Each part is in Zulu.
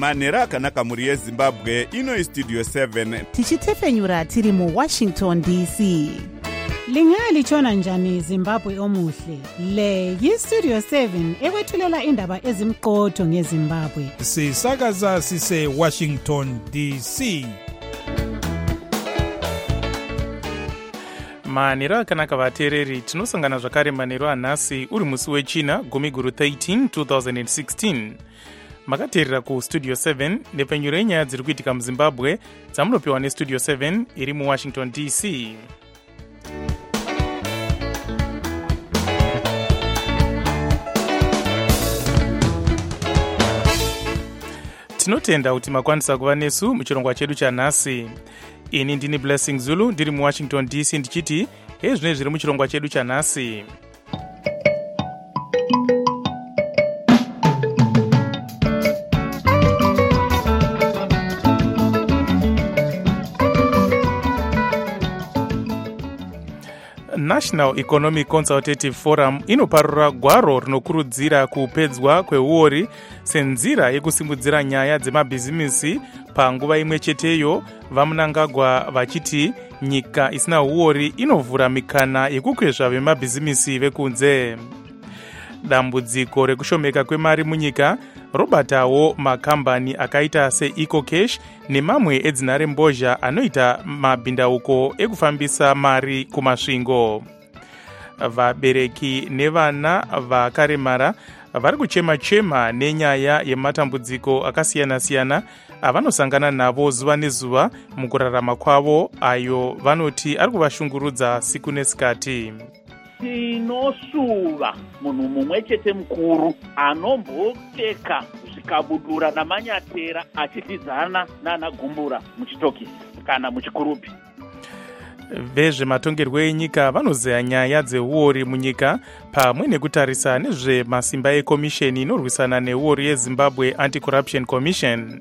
manhero akanaka mhuri yezimbabwe. Ino Studio 7 tichitefenyura tiri muWashington DC. Lingalitshona njani Zimbabwe omuhle? Le yiStudio 7 ekwethulela indaba ezimqotho ngeZimbabwe. Sisakaza sise Washington DC. Manhero akanaka vateereri, tinosangana zvakare manhero anhasi uri musi wechina 13 2016. Makateerera kuStudio 7 nepfenyuro yenyaya dziri kuitika muZimbabwe dzamunopiwa neStudio 7 iri muWashington DC. Tinotenda kuti makwanisa kuva nesu muchirongwa chedu chanhasi. Ini ndini Blessing Zulu ndiri muWashington DC ndichiti hezvine zviri muchirongwa chedu chanhasi. National Economic Consultative Forum inoparura gwaro rinokurudzira kupedzwa kweuori senzira yekusimudzira nyaya dzemabhizimisi. Panguva imwe cheteyo vaMnangagwa vachiti nyika isina uori inovhura mikana yekukwezva vemabhizimisi vekunze. Dambudziko rekushomeka kwemari munyika robatawo makambani akaita seEcocash nemamwe edzinhare mbozha anoita mabhindauko ekufambisa mari kumasvingo. Vabereki nevana vakaremara vari kuchema-chema nenyaya yematambudziko akasiyana-siyana avanosangana navo zuva nezuva mukurarama kwavo, ayo vanoti ari kuvashungurudza siku nesikati. Tinosuva munhu mumwe chete mukuru anombopfeka zvikabudura namanyatera achitidzana nana gumbura muchitokisi kana muchikurupi. Vezvematongerwo enyika vanozeya nyaya dzeuori munyika pamwe nekutarisa nezvemasimba ekomisheni inorwisana neuori yeZimbabwe Anti-Corruption Commission.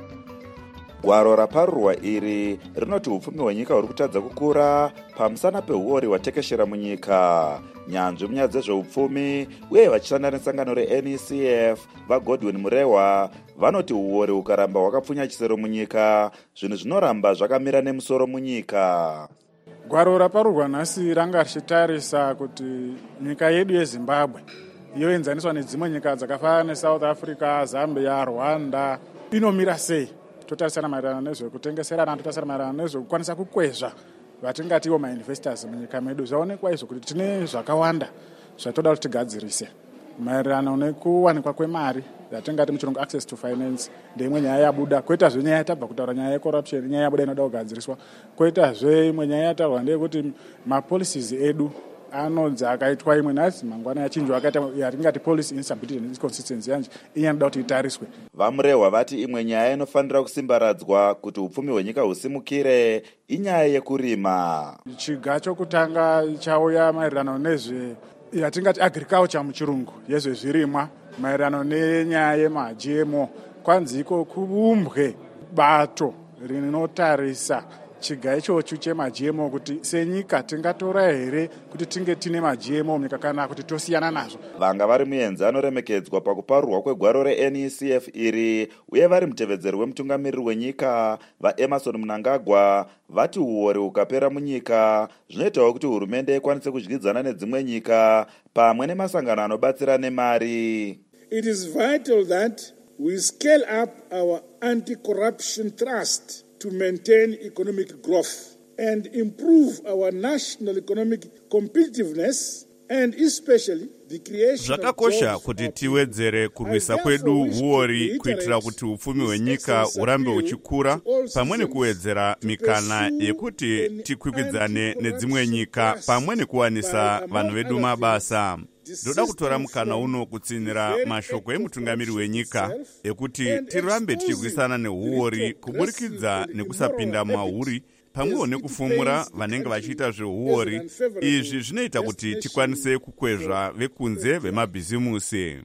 Gwaro raparurwa iri rinoti upfumi hwenyika huri kutadza kukura pamusana peuori hwatekeshera munyika. Nyanzvi munyaya dzezveupfumi uye vachishanda nesangano reNECF vaGodwin Murehwa vanoti uori ukaramba hwakapfunya chisero munyika, zvinhu zvinoramba zvakamira nemusoro munyika. Gwaro raparurwa nhasi ranga richitarisa kuti nyika yedu yeZimbabwe yoenzaniswa nedzimwe nyika dzakafanana neSouth Africa, Zambia, Rwanda inomira sei. Totarisana maererano nezvekutengeserana, totarisana maererano nezvekukwanisa kukwezva vatingatiwo mainvestors munyika medu. Zvaonekwa izvo kuti tine zvakawanda zvatoda kuti tigadzirise maererano nekuwanikwa kwemari yatingati muchirungu access to finance. Ndeimwe nyaya yabuda. Koitazve nyaya yatabva kutaura nyaya yecorruption, nyaya yabuda inoda kugadziriswa. Koitazve imwe nyaya yataurwa ndeyekuti mapolicies edu anodzi akaitwa imwe nhasi mangwana yachinjwa akaita yatingati policy instability and inconsistency yanje inoda kuti itariswe. Vamurehwa vati imwe nyaya inofanira kusimbaradzwa kuti upfumi hwenyika husimukire inyaya yekurima. Chiga chokutanga chauya maererano nezve yatingati agriculture muchirungu, yezvezvirimwa, maererano nenyaya yemaGMO. Kwanzi iko kuumbwe bato rinotarisa chiga ichochu chemaGMO kuti senyika tingatora here kuti tinge tine maGMO munyika kana kuti tosiyana nazvo. Vanga vari muenzano remekedzwa pakuparurwa kwegwaro reNECF iri uye vari mutevedzeri wemutungamiriri wenyika vaEmmerson Mnangagwa vati uori ukapera munyika zvinoitawo kuti hurumende ikwanise kudyidzana nedzimwe nyika pamwe nemasangano anobatsira nemari. It is vital that we scale up our anti-corruption thrust to maintain economic growth and improve our national economic competitiveness and especially the creation Zvakakosha kuti tiwedzere kurwisa kwedu uori kuitira kuti upfumi hwenyika urambe uchikura pamwe nekuwedzera mikana yekuti tikwikwidzane nedzimwe nyika pamwe nekuwanisa vanhu vedu mabasa. Ndoda kutora mukana uno kutsinira mashoko emutungamiri wenyika ekuti tirambe tichirwisana neuori kuburikidza nekusapinda mauri pamwewo nekufumura vanenge vachiita zveuori. Izvi zvinoita kuti tikwanise kukwezva vekunze vemabhizimusi.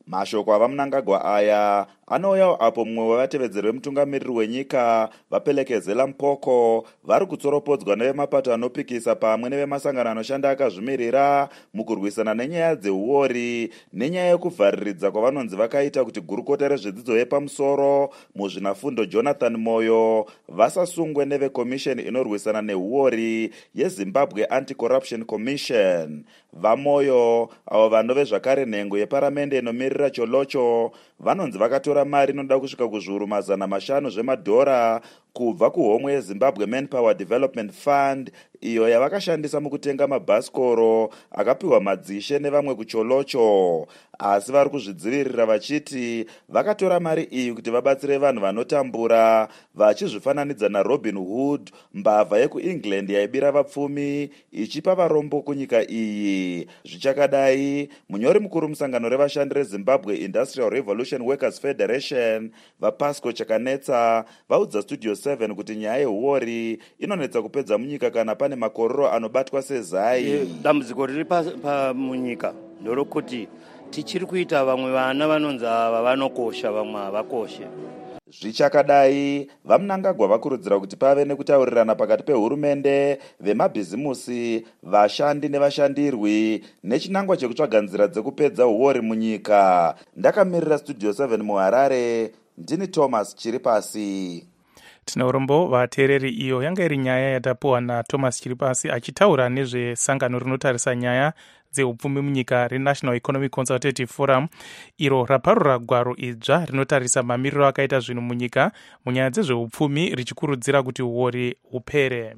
Mashoko ava Mnangagwa aya anouyawo apo mumwe wevatevedzeri vemutungamiriri wenyika vaPelekezela Mpoko vari kutsoropodzwa nevemapato anopikisa pamwe nevemasangano anoshanda akazvimirira mukurwisana nenyaya dzeuori nenyaya yekuvhariridza kwavanonzi vakaita kuti gurukota rezvidzidzo yepamusoro muzvinafundo Jonathan Moyo vasasungwe nevekomisheni inorwisana neuori yeZimbabwe Anti-Corruption Commission. VaMoyo avo vanove zvakare nhengo yeparamende inomirira Cholocho vanonzi vakatora mari inoda kusvika kuzviuru 500 zvemadhora kubva kuhomwe yeZimbabwe Manpower Development Fund iyo yavakashandisa mukutenga mabhasikoro akapiwa madzishe nevamwe kuCholocho. Asi vari kuzvidzivirira vachiti vakatora mari iyi kuti vabatsire vanhu vanotambura, vachizvifananidza naRobin Hood, mbavha yekuEngland yaibira vapfumi ichipa varombo kunyika iyi. Zvichakadai, munyori mukuru musangano revashandi reZimbabwe Industrial Revolution Workers Federation vaPasco Chakanetsa vaudza Studio 7 kuti nyaya yeuori inonetsa kupedza munyika kana pane makororo anobatwa sezai. Dambudziko riri munyika ndorokuti tichiri kuita vamwe vana vanonzi ava vanokosha vamwe havakoshe. Zvichakadai, vaMnangagwa vakurudzira kuti pave nekutaurirana pakati pehurumende, vemabhizimusi, vashandi nevashandirwi nechinangwa chekutsvaga nzira dzekupedza uori munyika. Ndakamirira Studio 7 muHarare, ndini Thomas Chiripasi. Tina urombo vateereri. Iyo yanga iri nyaya yatapuwa naThomas Chiripasi achitaura nezvesangano rinotarisa nyaya dzeupfumi munyika reNational Economic Consultative Forum, iro raparura gwaro idzva rinotarisa mamiriro akaita zvinhu munyika munyaya dzezveupfumi richikurudzira kuti uori hupere.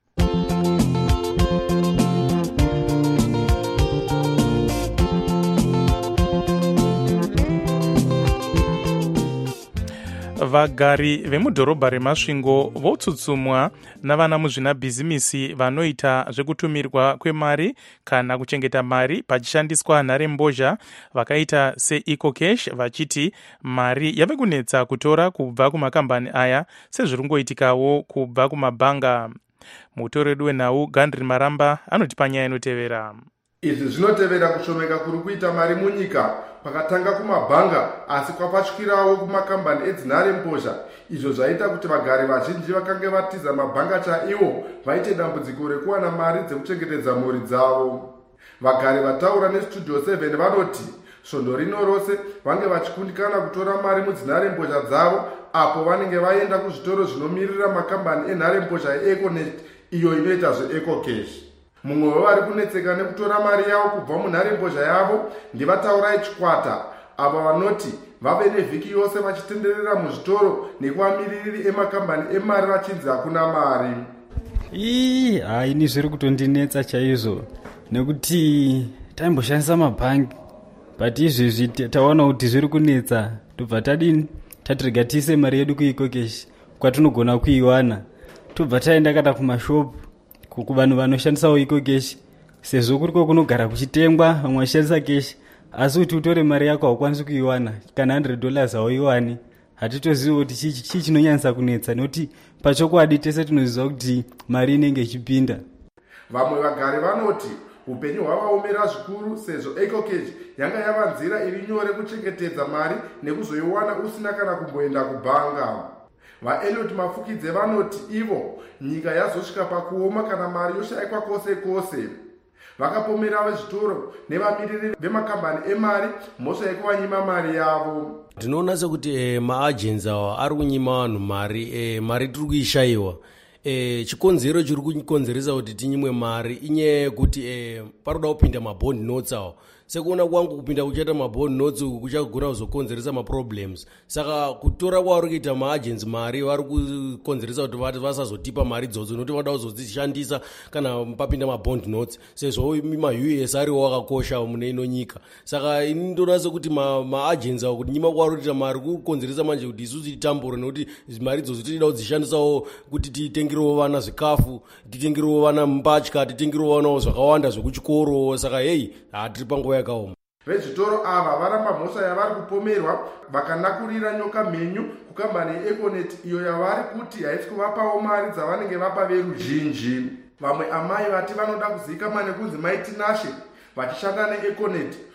Vagari vemudhorobha reMasvingo votsutsumwa navana muzvinabhizimisi vanoita zvekutumirwa kwemari kana kuchengeta mari pachishandiswa nharembozha vakaita seEcocash, vachiti mari yave kunetsa kutora kubva kumakambani aya sezviringoitikawo kubva kumabhanga. Mutori wedu wenhau Gandri Maramba anotipa nyaya inotevera. Izvi zvinotevera kushomeka kuri kuita mari munyika pakatanga kumabhanga asi kwapasvikirawo kumakambani edzinharembozha, izvo zvaita kuti vagari vazhinji vakange vatiza mabhanga chaiwo vaite dambudziko rekuwana mari dzekuchengetedza mhuri dzavo. Vagari vataura neStudio 7 vanoti svondo rino rose vange vachikundikana kutora mari mudzinharembozha dzavo apo vanenge vaenda kuzvitoro zvinomirira makambani enharembozha eEconet iyo inoita zveEcocash. Mumwe wevari kunetseka nekutora mari yavo kubva munharembozha yavo ndivataurai Chikwata, ava vanoti vave nevhiki yose vachitenderera muzvitoro nekuvamiriri emakambani emari vachinzi hakuna mari. Ini zviri kutondinetsa chaizvo nekuti taimboshandisa mabhangi but izvezvi taona kuti zviri kunetsa tobva tadini tatirega tiise mari yedu kuEcocash kwatinogona kuiwana, tobva taenda kana kumashopu kuvanhu vanoshandisawo Ecocash sezvo kuriko kunogara kuchitengwa vamwe vachishandisa cash, asi kuti utore mari yako haukwanisi kuiwana kana $100 hauiwani. Hatitozivi kuti chii chinonyanyisa kunetsa nekuti pachokwadi tese tinoziva kuti mari inenge ichipinda. Vamwe vagari vanoti upenyu hwavaomera zvikuru sezvo Ecocash yanga yava nzira iri nyore kuchengetedza mari nekuzoiwana usina kana kumboenda kubhanga. VaEliot Mafukidze vanoti ivo nyika yazosvika pakuoma kana mari yoshayikwa kwose kwose. Vakapomera vezvitoro nevamiriri vemakambani emari mhosva yekuvanyima mari yavo. Tinoona sekuti maagenzi awa ari kunyima vanhu mari tiri kuishayiwa. Chikonzero chiri kukonzeresa kuti tinyimwe mari inyaya yekuti paroda kupinda mabond notes awa. Sekuona kwangu kupinda kuchaita mabond notes kuchagona kuzokonzeresa maproblems. Saka kutora kwavari kuita maagenzi mari vari kukonzeresa kuti vasazotipa mari idzodzo nokuti vada kuzodzishandisa kana papinda mabond notes sezvo maUS ariwo akakosha mune ino nyika. Saka ini ndinoona sekuti maagenzi awo kuti nyima kwavari kuita mari kukonzeresa manje kuti isusu titambure nokuti mari idzodzo tinoda kudzishandisawo kuti titengerewo vana zvikafu, titengerewo vana mbatya, titengerewo vanawo zvakawanda zvekuchikoro. Saka hatiri panguva yakaoma. Vezvitoro ava varamba mhosva yavari kupomerwa vakanakurira nyoka mhenyu kukambani yeEconet iyo yavari kuti haisi kuvapawo mari dzavanenge vapa veruzhinji. Vamwe amai vati vanoda kuzivikanwa nekunzi Mighty Nashe vachishanda neEconet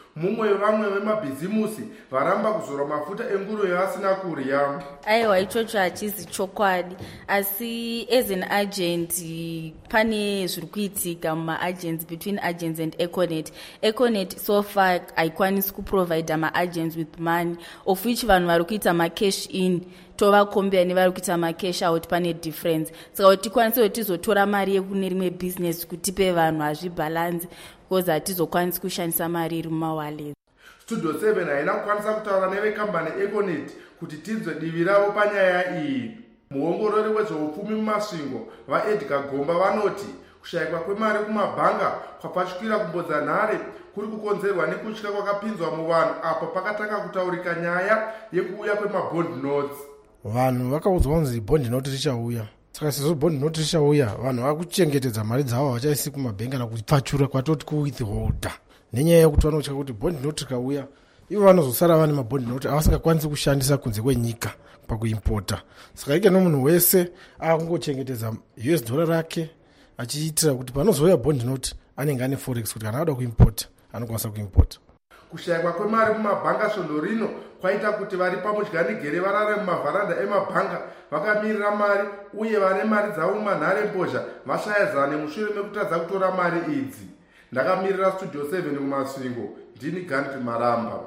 mumwe wevamwe vemabhizimusi varamba kuzora mafuta enguro yavasina kurya. Aiwa, ichocho hachizi chokwadi, asi as an agent pane zviri kuitika mumaagents, between agents and Econet. Econet so far haikwanisi kuprovide maagents with money, of which vanhu vari kuita macash in tovakombera nevari kuita macash out, pane difference. Saka kuti tikwanise kuti tizotora mari yekune rimwe business kuti tipe vanhu hazvibhalansi, because hatizokwanisi kushandisa mari iri mumawallet. Studio 7 haina kukwanisa kutaura nevekambani Econet kuti tinzwe divi ravo panyaya iyi. Muongorori wezveupfumi mumasvingo vaEdgar Gomba vanoti kushayikwa kwemari kumabhanga kwapashukira kumbodza nhare kuri kukonzerwa nekutya kwakapinzwa muvanhu apo pakatanga kutaurika nyaya yekuuya kwemabond notes. Vanhu vakaudzwa kunzi bond note richauya, saka sezvo bond note richauya vanhu vakuchengetedza mari dzavo havachaisi kumabhengi kana kupfachura kwatoti kuwithholder, nenyaya yekuti vanotya kuti bond note rikauya ivo vanozosara vane mabond note avasingakwanisi kushandisa kunze kwenyika pakuimpota. Saka ike nomunhu wese akungochengetedza US dollar rake achiitira kuti panozouya bond note anenge ane forex kuti kana ada kuimpota anokwanisa kuimpota. Kushayikwa kwemari mumabhanga svondo rino kwaita kuti vari pamudyanigere varare mumavharanda emabhanga vakamirira mari uye vane mari dzavo mumanhare mbozha vashayadzane mushure mekutadza kutora mari idzi. Ndakamirira Studio 7 kumasvingo, ndini Ganti Maramba.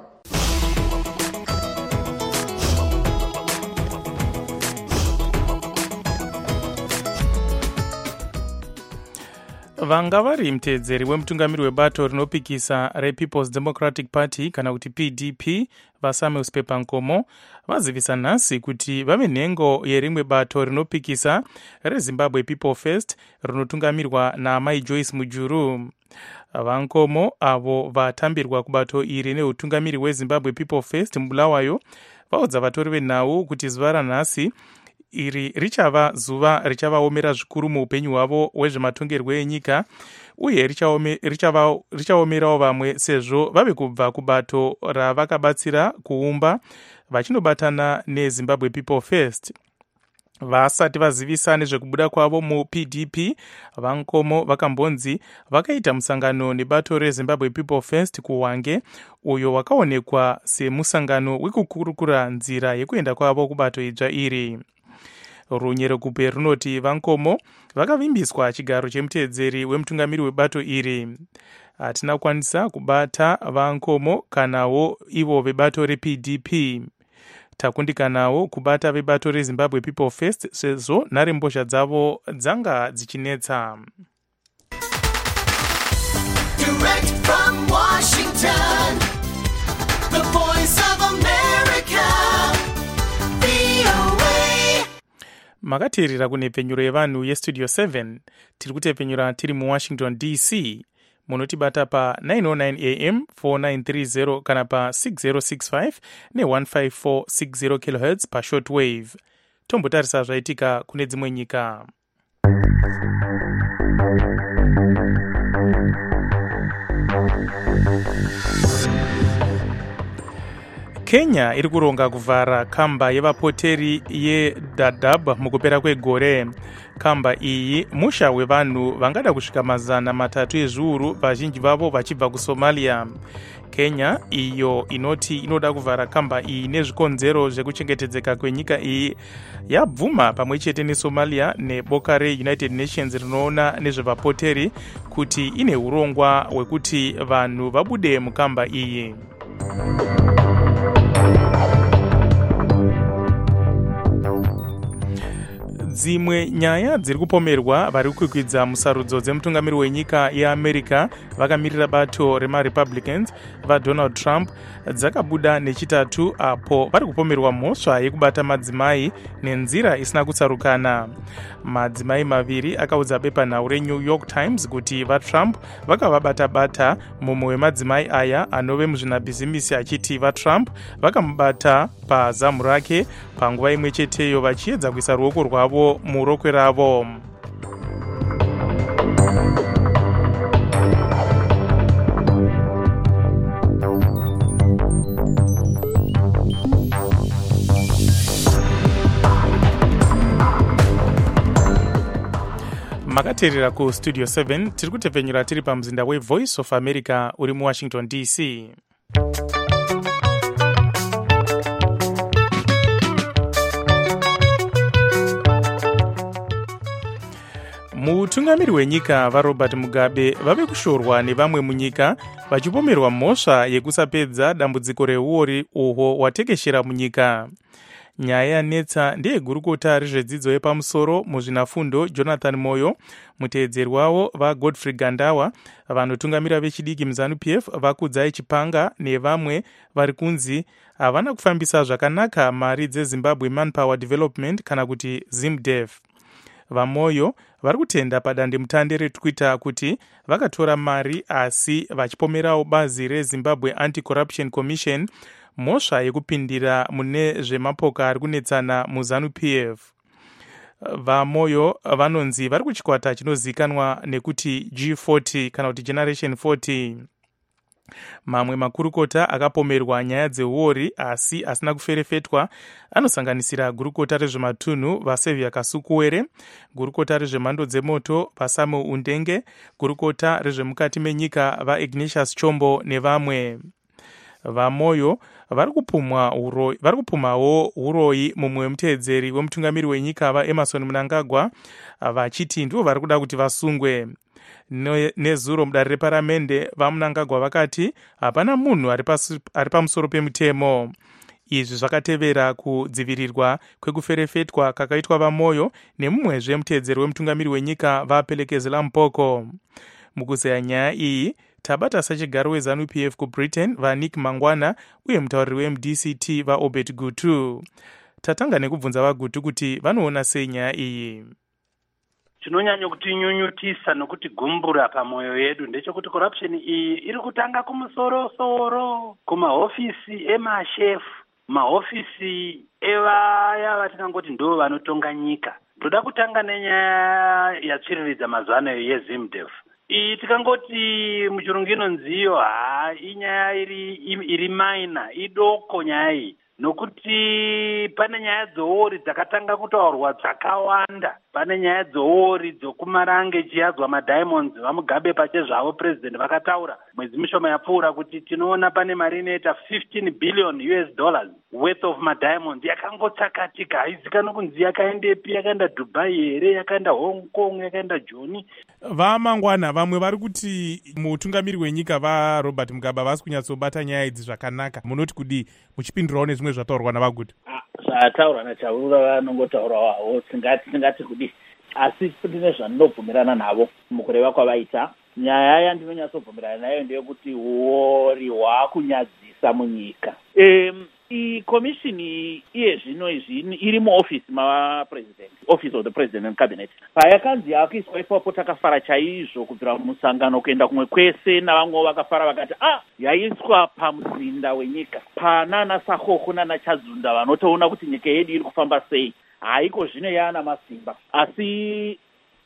vanga vari mutedzeri wemutungamiri webato rinopikisa rePeople's Democratic Party kana kuti PDP vaSamuel Spepa Nkomo vazivisa nhasi kuti vave nhengo yerimwe bato rinopikisa reZimbabwe People First rinotungamirwa naamai Joyce Mujuru. VaNkomo avo vatambirwa kubato iri neutungamiri weZimbabwe People First mubulawayo vaudza vatori venhau kuti zuva ranhasi iri richava zuva richavaomera zvikuru muupenyu hwavo hwezvematongerwo enyika uye richaomerawo vamwe sezvo vave kubva kubato ravakabatsira kuumba vachinobatana neZimbabwe People First. Vasati vazivisa nezvekubuda kwavo muPDP, VaNkomo vakambonzi vakaita musangano nebato reZimbabwe People First kuHwange, uyo wakaonekwa semusangano wekukurukura nzira yekuenda kwavo kubato idzva iri. Runyerekupe runoti VaNkomo vakavimbiswa chigaro chemutedzeri wemutungamiri webato iri. Hatina kukwanisa kubata VaNkomo kanawo ivo vebato rePDP. Takundikanawo kubata vebato reZimbabwe People First sezvo nharembozha dzavo dzanga dzichinetsa. Direct from Washington, the voice of America, VOA. Makateerera kunepfenyuro yevanhu yestudio 7 tiri kutepfenyura tiri muWashington DC. Munotibata pa 909 AM 4930 kana pa 6065 ne15460 kHz pa shortwave. Tombotarisa zvaitika kune dzimwe nyika. Kenya iri kuronga kuvhara kamba yevapoteri yeDadaab mukupera kwegore. Kamba iyi musha wevanhu vangada kusvika 300 ezviuru, vazhinji vavo vachibva kuSomalia. Kenya iyo inoti inoda kuvhara kamba iyi nezvikonzero zvekuchengetedzeka kwenyika iyi yabvuma pamwe chete neSomalia neboka reUnited Nations rinoona nezvevapoteri kuti ine urongwa hwekuti vanhu vabude mukamba iyi. Dzimwe nyaya dziri kupomerwa vari kukwidza musarudzo dzemutungamiri wenyika yeAmerica vakamirira bato remaRepublicans vaDonald Trump dzakabuda nechitatu apo vari kupomerwa mhosva yekubata madzimai nenzira isina kutsarukana. Madzimai maviri akaudza bepanhau reNew York Times kuti vaTrump vakavabata-bata. Mumwe wemadzimai aya anove muzvinabhizimisi achiti vaTrump vakamubata pazamu rake panguva imwe cheteyo vachiedza kuisa ruoko rwavo murokwe ravo. Makateerera kustudio 7 tiri kutepfenyura tiri pamuzinda weVoice of America uri muWashington DC. mutungamiri wenyika varobert mugabe vave kushorwa nevamwe munyika vachipomerwa mhosva yekusapedza dambudziko reuori uhwo hwatekeshera munyika. nyaya yanetsa ndeyegurukota rezvedzidzo yepamusoro muzvinafundo Jonathan Moyo, muteedzeri wavo vaGodfrey Gandawa, vanotungamira vechidiki muZANU-PF vakudzai Chipanga nevamwe vari kunzi havana kufambisa zvakanaka mari dzeZimbabwe Manpower Development kana kuti ZIMDEF. vaMoyo vari kutenda padandemutande reTwitter kuti vakatora mari asi vachipomerawo bazi reZimbabwe Anti-Corruption Commission mhosva yekupindira mune zvemapoka ari kunetsana muZANU-PF. vaMoyo vanonzi vari kuchikwata chinozivikanwa nekuti G40 kana kuti Generation 40. mamwe makurukota akapomerwa nyaya dzeuori asi asina kuferefetwa anosanganisira gurukota rezvematunhu vaSevia Kasukuwere, gurukota rezvemhando dzemoto vaSamuel Undenge, gurukota rezvemukati menyika vaIgnatius Chombo nevamwe. vaMoyo vari kupumawo uroyi mumwe wemuteedzeri wemutungamiri wenyika vaEmerson Mnangagwa vachiti ndivo vari kuda kuti vasungwe. nezuro mudare reparamende vaMnangagwa vakati hapana munhu ari pamusoro pemutemo. izvi zvakatevera kudzivirirwa kwekuferefetwa kakaitwa vaMoyo nemumwezve muteedzeri wemutungamiri wenyika vaPelekezela Mpoko. mukuzeya nyaya iyi tabata sachigaro weZANU-PF kuBritain vaNick Mangwana uye mutauriri weMDCT vaObert Gutu. tatanga nekubvunza vaGutu kuti vanoona sei nyaya iyi. chinonyanya kutinyunyutisa nokuti gumbura pamoyo yedu ndechekuti corruption iyi iri kutanga kumusoro-soro, kumahofisi emashefu, mahofisi evaya vatingangoti ndo vanotonga nyika. ndoda kutanga nenyaya yatsviriridza mazuva ano yeZIMDEF. iyi tikangoti muchirungu inonziyo inyaya iri maina idoko nyaya iyi, nokuti pane nyaya dzouori dzakatanga kutaurwa dzakawanda. pane nyaya dzouori dzokumarange chiyadzwa madiamonds vaMugabe pachezvavo president vakataura mwedzi mishoma yapfuura kuti tinoona pane mari inoita $15 billion worth of madiamonds yakangotsakatika, haizikanwa kunzi yakaendepi, yakaenda Dubai here, yakaenda Hong Kong, yakaenda Joni. vaMangwana vamwe vari kuti mutungamiri wenyika vaRobert Mugabe havasi kunyatsobata nyaya idzi zvakanaka. munoti kudii muchipindurawo nezvimwe zvataurwa navaGutu? zvataurwa naChaurura vanongotaura havo tingati kudii, asi ndine zvandinobvumirana navo mukureva kwavaita. nyaya yandinonyatsobvumirana nayo ndeyekuti uori hwakunyadzisa munyika. Komishini iye zvino izvi iri muofisi mavapresident, office of the president and cabinet. payakanzi yakuiswa ipapo takafara chaizvo kubvira musangano kuenda kumwe kwese, navamwewo vakafara vakati yaiswa pamuzinda wenyika panana Sakoko nana Chadzunda vanotoona kuti nyika yedu iri kufamba sei. haiko zvino yaana masimba, asi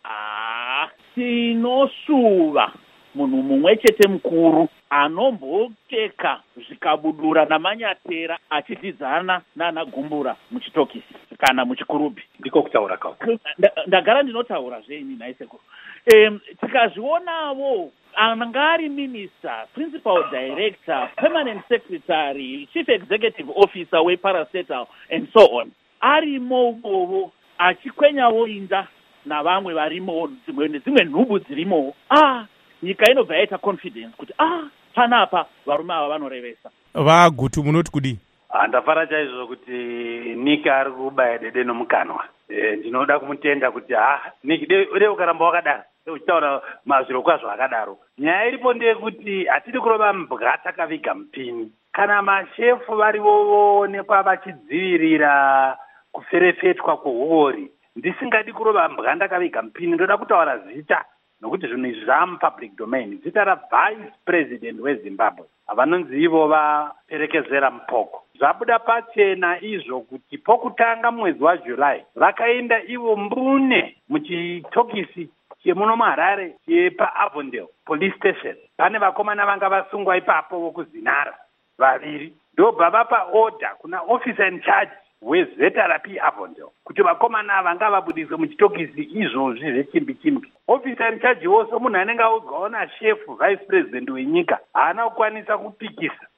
tinoshuva munhu mumwe chete mukuru anomboteka zvikabudura namanyatera achidyidzana nana Gumbura muchitokisi kana muchikurubhi. ndiko kutaura kwako. ndagara ndinotaura zvenyi naisekuru. tikazvionavo angari minister, principal director, permanent secretary, chief executive officer weParastatal and so on arimo ubovo achikwenyawo inda navamwe varimo dzimwe nhubu dzirimo, nyika inobva yaita confidence kuti panapa varume ava vanorevesa. vaGutu munoti kudii? ndafara chaizvo kuti Nick ari kubaya dede nomukanwa. ndinoda kumutenda kuti Nick dei ukaramba wakadaro uchitaura mazviro kwazvo akadaro. nyaya iripo ndeyekuti hatidi kurova mbwa takaviga mupini. kana mashefu varivo voonekwa vachidzivirira kuferefetwa kweuori, ndisingadi kurova mbwa ndakaviga mupini. ndoda kutaura zita nokuti zvinhu izvi zvamupublic domain. zita ravice president weZimbabwe vanonzi ivo vaPelekezela Mpoko. zvabuda pachena izvo kuti pokutanga mwedzi waJuly vakaenda ivo mbune muchitokisi chemuno muHarare chepaAvondale police station. pane vakomana vanga vasungwa ipapo vokuzinara vaviri, ndobva vapa order kuna officer in charge weZRP Avondale kuti vakomana vanga vabudiswe muchitokisi izvozvi zvechimbi-chimbi. officer in charge wose munhu anenge audzwawo naShefu vice president wenyika haana kukwanisa kupikisa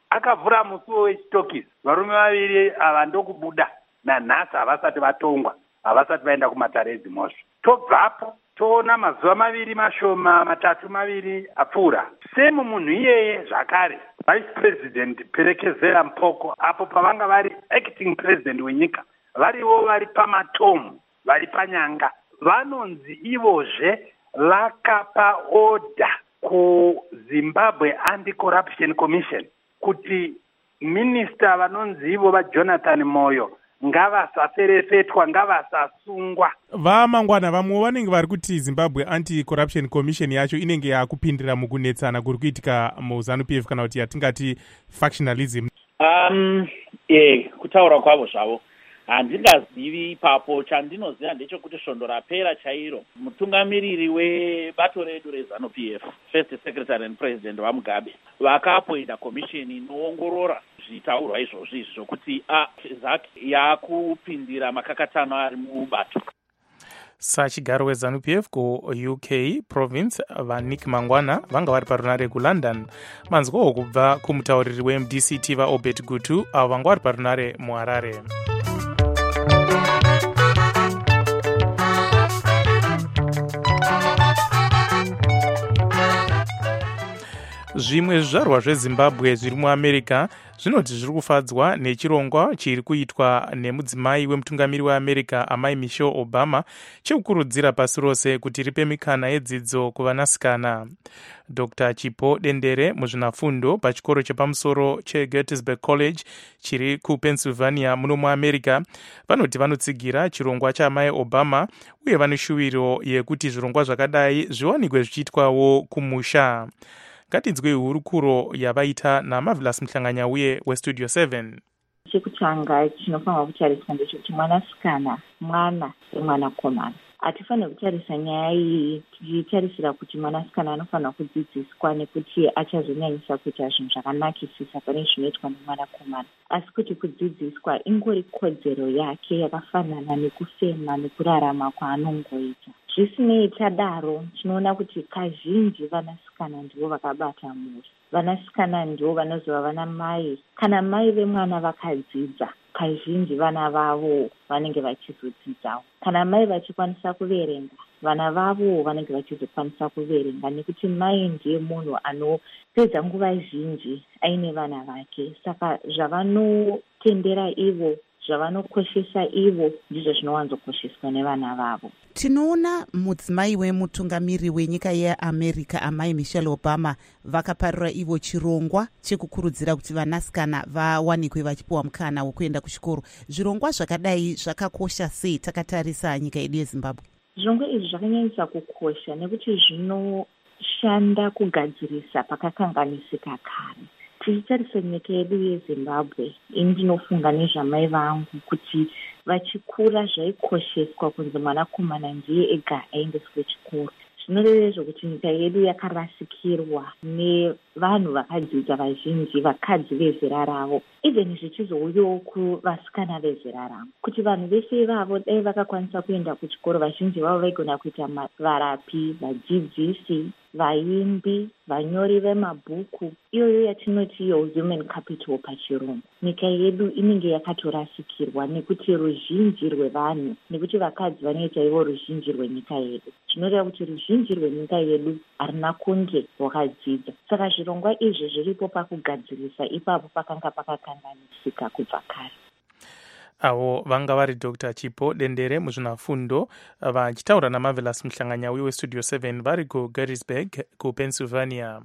akavhura musuwo wechitokisi. Varume vaviri ava ndokubuda nanhasi, havasati vatongwa, havasati vaenda kumatare edzimhosva. Tobvapo toona mazuva maviri mashoma matatu maviri apfuura, semu munhu iyeye zvakare vice president Perekezera Mpoko, apo pavanga vari acting president wenyika, variwo vari pamatomu, vari panyanga, vanonzi ivozve vakapa oda kuZimbabwe Anti-Corruption Commission kuti minista vanonzi ivo vaJonathan Moyo ngavasaserefetwa, ngavasasungwa. Vamangwana vamwe vanenge vari kuti Zimbabwe Anti-Corruption Commission yacho inenge yakupindira mukunetsana kuri kuitika muZANU-PF kana kuti yatingati factionalism. Kutaura kwavo zvavo handingazivi ipapo. Chandinoziva ndechekuti svondo rapera chairo, mutungamiriri webato redu reZANU-PF, first secretary and president vaMugabe, vakapoinda komisheni inoongorora zvitaurwa izvozvi zvokuti ZAC yakupindira makakatano ari mubato. Sachigaro weZANU-PF ku-UK province vaNick Mangwana vanga vari parunare kuLondon. Manzwawo kubva kumutauriri weMDCT vaObert Gutu avo vanga vari parunare muHarare. Zvimwe zvizvarwa zveZimbabwe zviri muAmerica zvinoti zviri kufadzwa nechirongwa chiri kuitwa nemudzimai wemutungamiri weAmerica amai Michelle Obama chekukurudzira pasi rose kuti ripe mikana yedzidzo kuvanasikana. Dr. Chipo Dendere, muzvinafundo pachikoro chepamusoro cheGettysburg College chiri kuPennsylvania muno muAmerica, vanoti vanotsigira chirongwa chaamai Obama uye vane shuviro yekuti zvirongwa zvakadai zviwanikwe zvichiitwawo kumusha. Ngatinzwe hurukuro yavaita naMarvelous Mhlanganyauye weStudio 7. Chekutanga chinofanirwa kutariswa ndechekuti mwanasikana mwana wemwanakomana. Hatifaniri kutarisa nyaya iyi tichitarisira kuti mwanasikana anofanira kudzidziswa nekuti achazonyanyisa kuita zvinhu zvakanakisisa pane zvinoitwa nemwanakomana, asi kuti kudzidziswa ingori kodzero yake yakafanana nekufema nekurarama kwaanongoita. Zvisinei tadaro, tinoona kuti kazhinji vanasikana ndivo vakabata mhuri. Vanasikana ndivo vanozova vana mai. Kana mai vemwana vakadzidza, kazhinji vana vavo vanenge vachizodzidzawo. Kana mai vachikwanisa kuverenga, vana vavo vanenge vachizokwanisa kuverenga, nekuti mai ndiye munhu anopedza nguva zhinji aine vana vake. Saka zvavanotendera ivo, zvavanokoshesa ivo, ndizvo zvinowanzokosheswa nevana vavo. Tinoona mudzimai wemutungamiri wenyika yeAmerica amai Michelle Obama vakaparura ivo chirongwa chekukurudzira kuti vanasikana vawanikwe vachipiwa mukana wekuenda kuchikoro. Zvirongwa zvakadai zvakakosha sei takatarisa nyika yedu yeZimbabwe? Zvirongwa izvi zvakanyanyisa kukosha nekuti zvinoshanda kugadzirisa pakakanganisika kare. Tichitarisa nyika yedu yeZimbabwe, ndinofunga nezvamai vangu kuti vachikura zvaikosheswa kunzi mwanakomana ndiye ega aendeswe chikoro. Zvinoreva kuti nyika yedu yakarasikirwa nevanhu vakadzidza vazhinji, vakadzi vezera ravo, even zvichizouyawo kuvasikana vezera ravo, kuti vanhu vese ivavo dai vakakwanisa kuenda kuchikoro, vazhinji vavo vaigona kuita varapi, vadzidzisi, vaimbi, vanyori vemabhuku, iyoyo yatinoti iyo human capital pachirungu. Nyika yedu inenge yakatorasikirwa nekuti ruzhinji rwevanhu, nekuti vakadzi vanoita ivo ruzhinji rwenyika yedu. Zvinoreva kuti ruzhinji rwenyika yedu harina kunge rwakadzidza. Saka zvirongwa izvi zviripo pakugadzirisa ipapo pakanga pakakanganisika kubva kare. Avo vanga vari Dr. Chipo Dendere muzvinafundo vachitaura naMarvelous Mhlanganyauye weStudio 7 vari kuGettysburg kuPennsylvania.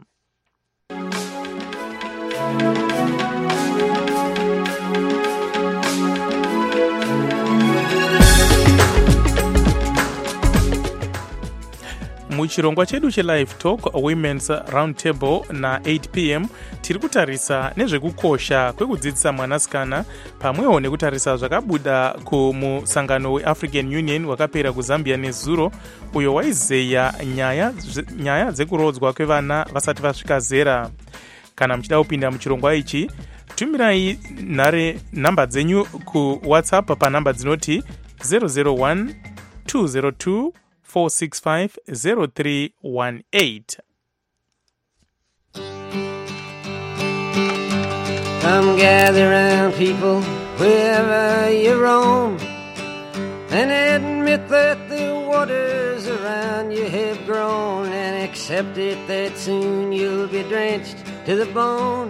Muchirongwa chedu cheLive Talk Women's Roundtable na 8 p.m. tiri kutarisa nezvekukosha kwekudzidzisa mwanasikana pamwewo nekutarisa zvakabuda kumusangano weAfrican Union wakapera kuZambia nezuro uyo waizeya nyaya dzekurodzwa kwevana vasati vasvika zera. Kana muchida kupinda muchirongwa ichi, tumirai namba dzenyu kuWhatsApp panamba dzinoti 001 202 465-0318. Come gather round, people, wherever you roam, and admit that the waters around you have grown, and accept it that soon you'll be drenched to the bone.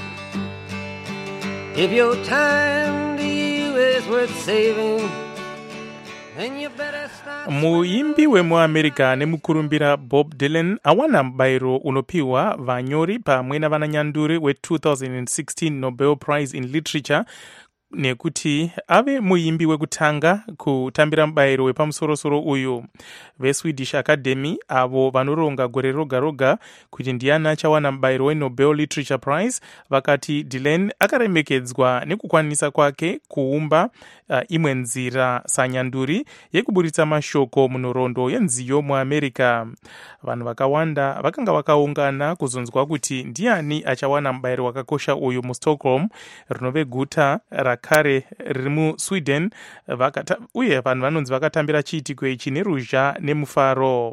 If your time to you is worth saving, then you better start. Muimbi wemuamerica nemukurumbira Bob Dylan awana mbairo unopiwa vanyori pamwe na vananyanduri we-2016 Nobel Prize in Literature nekuti ave muimbi wekutanga kutambira mubairo wepamusorosoro uyu. VeSwedish Academy avo vanoronga gore roga roga kuti ndiani achawana mubairo weNobel Literature Prize vakati Dylan akaremekedzwa nekukwanisa kwake kuumba imwe nzira sanyanduri yekuburitsa mashoko munhoroondo yenziyo muAmerica. Vanhu vakawanda vakanga vakaungana kuzonzwa kuti ndiani achawana mubairo wakakosha uyu muStockholm, rinove guta rakare riri muSweden, uye vanhu vanonzi vakatambira chiitiko ichi neruzha nemufaro.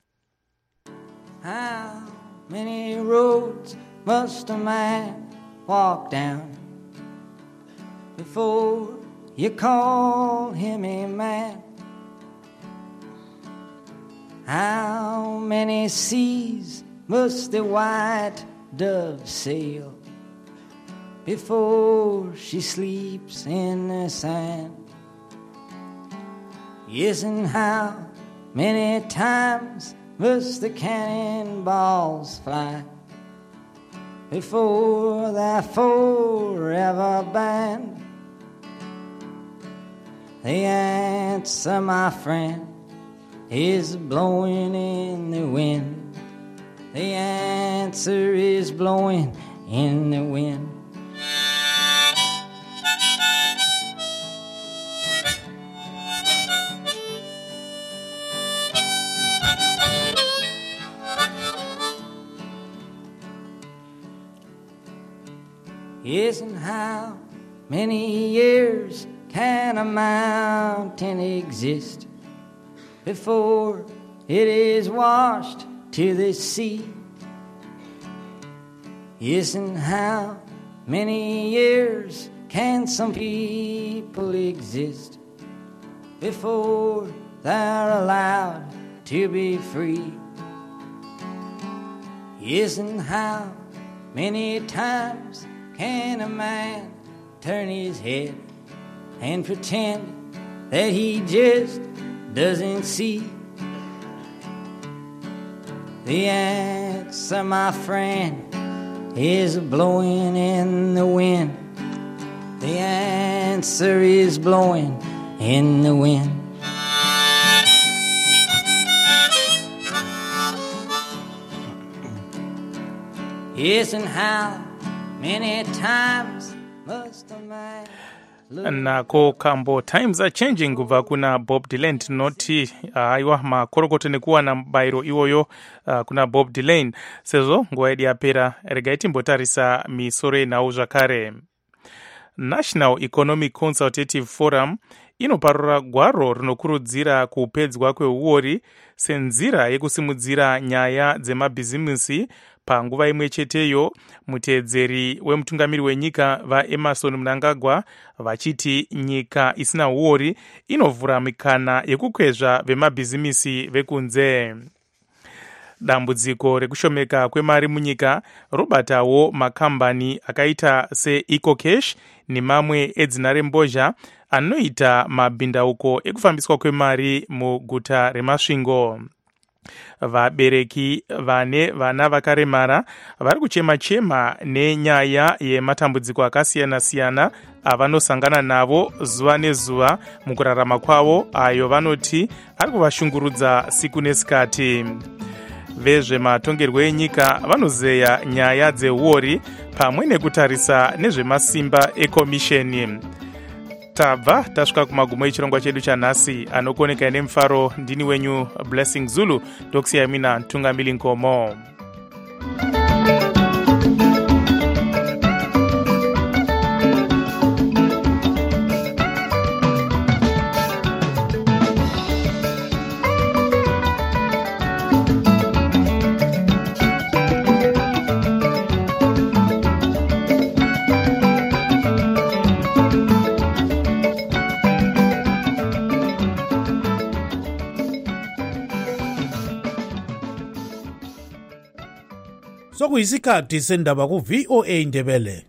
How many roads must a man walk down before you call him a man? How many seas must the white dove sail before she sleeps in the sand? Yes, and how many times must the cannonballs fly before they're forever banned? The answer, my friend, is blowing in the wind. The answer is blowing in the wind. Yes, and how many years can a mountain exist before it is washed to the sea? Yes, and how many years can some people exist before they're allowed to be free? Yes, and how many times can a man turn his head and pretend that he just doesn't see? The answer, my friend, is blowing in the wind. The answer is blowing in the wind. Yes, and how many times must a man nako kambo times are changing kubva kuna Bob Dylan tinoti aiwa makorokoto nekuwa na mubairo iwoyo kuna Bob Dylan. Sezvo nguva yedu yapera, regai timbotarisa misoro yenhau zvakare. National Economic Consultative Forum inoparura gwaro rinokurudzira kupedzwa kweuori senzira yekusimudzira nyaya dzemabhizimisi. Panguva imwe cheteyo, muteedzeri wemutungamiri wenyika vaEmerson Mnangagwa vachiti nyika isina uori inovhura mikana yekukwezva vemabhizimisi vekunze. Dambudziko rekushomeka kwemari munyika robatawo makambani akaita seEcocash nemamwe edzina rembozha anoita mabhindauko ekufambiswa kwemari muguta remasvingo. Vabereki vane vana vakaremara vari kuchema-chema nenyaya yematambudziko akasiyana-siyana avanosangana navo zuva nezuva mukurarama kwavo, ayo vanoti ari kuvashungurudza siku nesikati. Vezvematongerwo enyika vanozeya nyaya dzeuori pamwe nekutarisa nezvemasimba ekomisheni. Tabva tasvika kumagumo echirongwa chedu chanhasi. Anokoneka nemufaro ndini wenyu Blessing Zulu, ndokusiya mina Tungamili Nkomo. sokuyisikhathi sendaba ku-VOA Indebele.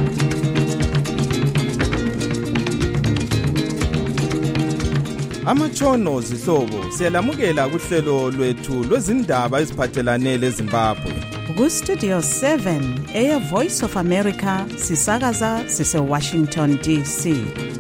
Amatshono zihlobo siyalamukela kuhlelo lwethu lwezindaba eziphathelane leZimbabwe. Ku-Studio 7 Air Voice of America sisakaza sise-Washington DC.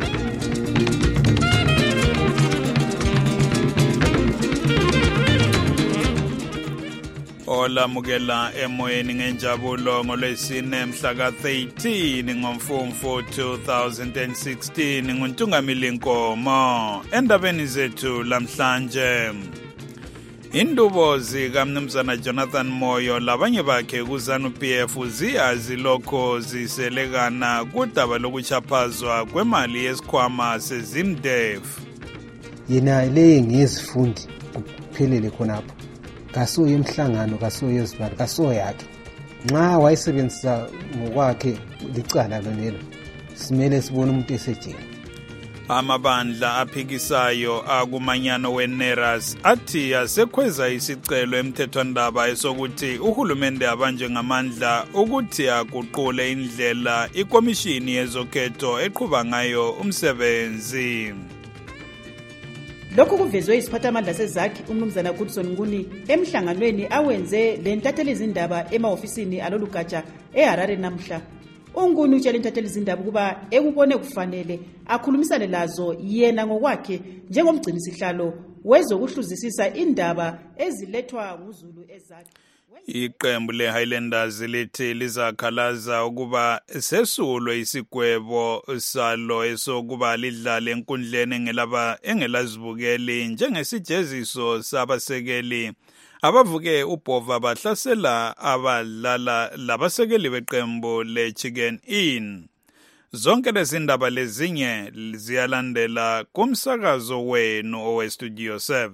Olamukela emoyeni ngenjabulo ngolwesine mhla ka-13 ngoMfumfu 2016 nguNtungamili Nkomo. Endabeni zethu lamhlanje, indubo zikaMnumzana Jonathan Moyo labanye bakhe kuZANU-PF ziyazi lokho ziselekana kudaba lokuchaphazwa kwemali yesikhwama seZimDef. Yena le ngezifundi kuphelele khonapho. Kasuye emhlangano, kasuye ezibani, kasuye yakhe. Nxa wayesebenzisa ngokwakhe licala lonelo, simele sibone umuntu esejele. Amabandla aphikisayo akumanyano weNERAS athi asekhweza isicelo emthethwandaba esokuthi uhulumende abanje ngamandla ukuthi aguqule indlela ikomishini yezokhetho eqhuba ngayo umsebenzi. Lokhu kuvezwe isiphathamandla sezakhi uMnumzana Goodson Nguni emhlanganweni awenze lentatheli izindaba emaofisini alolugatsha eHarare namhla. Unguni utshela intatheli izindaba kuba ekubone kufanele akhulumisane lazo yena ngokwakhe njengomgcinisihlalo wezokuhluzisisa indaba ezilethwa nguZulu ezakhe. Iqembu leHighlanders lithi lizakhalaza ukuba sesulwe isigwebo salo esokuba lidlale enkundleni engelazibukeli njengesijeziso sabasekeli abavuke ubhova bahlasela abadlala labasekeli beqembu leChicken Inn. Zonke lezindaba lezinye ziyalandela kumsakazo wenu oweStudio 7.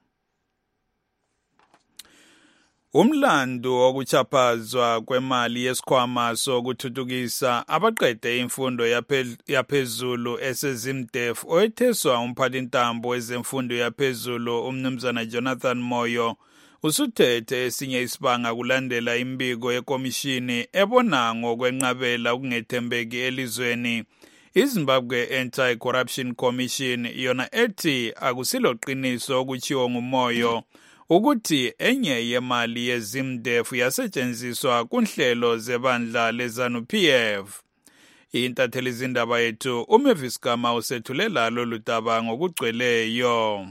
Umlando wokuchaphazwa kwemali yesikhwama sokuthuthukisa abaqede imfundo yaphezulu eseZimDef oyetheswa umphathintambo wezemfundo yaphezulu uMnumzana Jonathan Moyo usuthethe esinye isibanga kulandela imbiko yekomishini ebona ngokwenqabela ukungethembeki elizweni. iZimbabwe Anti-Corruption Commission yona ethi akusiloqiniso okutshiwo nguMoyo ukuthi enye yemali yeZimDef yasetshenziswa kunhlelo zebandla leZANU-PF. Intatheli izindaba yethu uMavis Gama usethulela lolu daba ngokugcweleyo.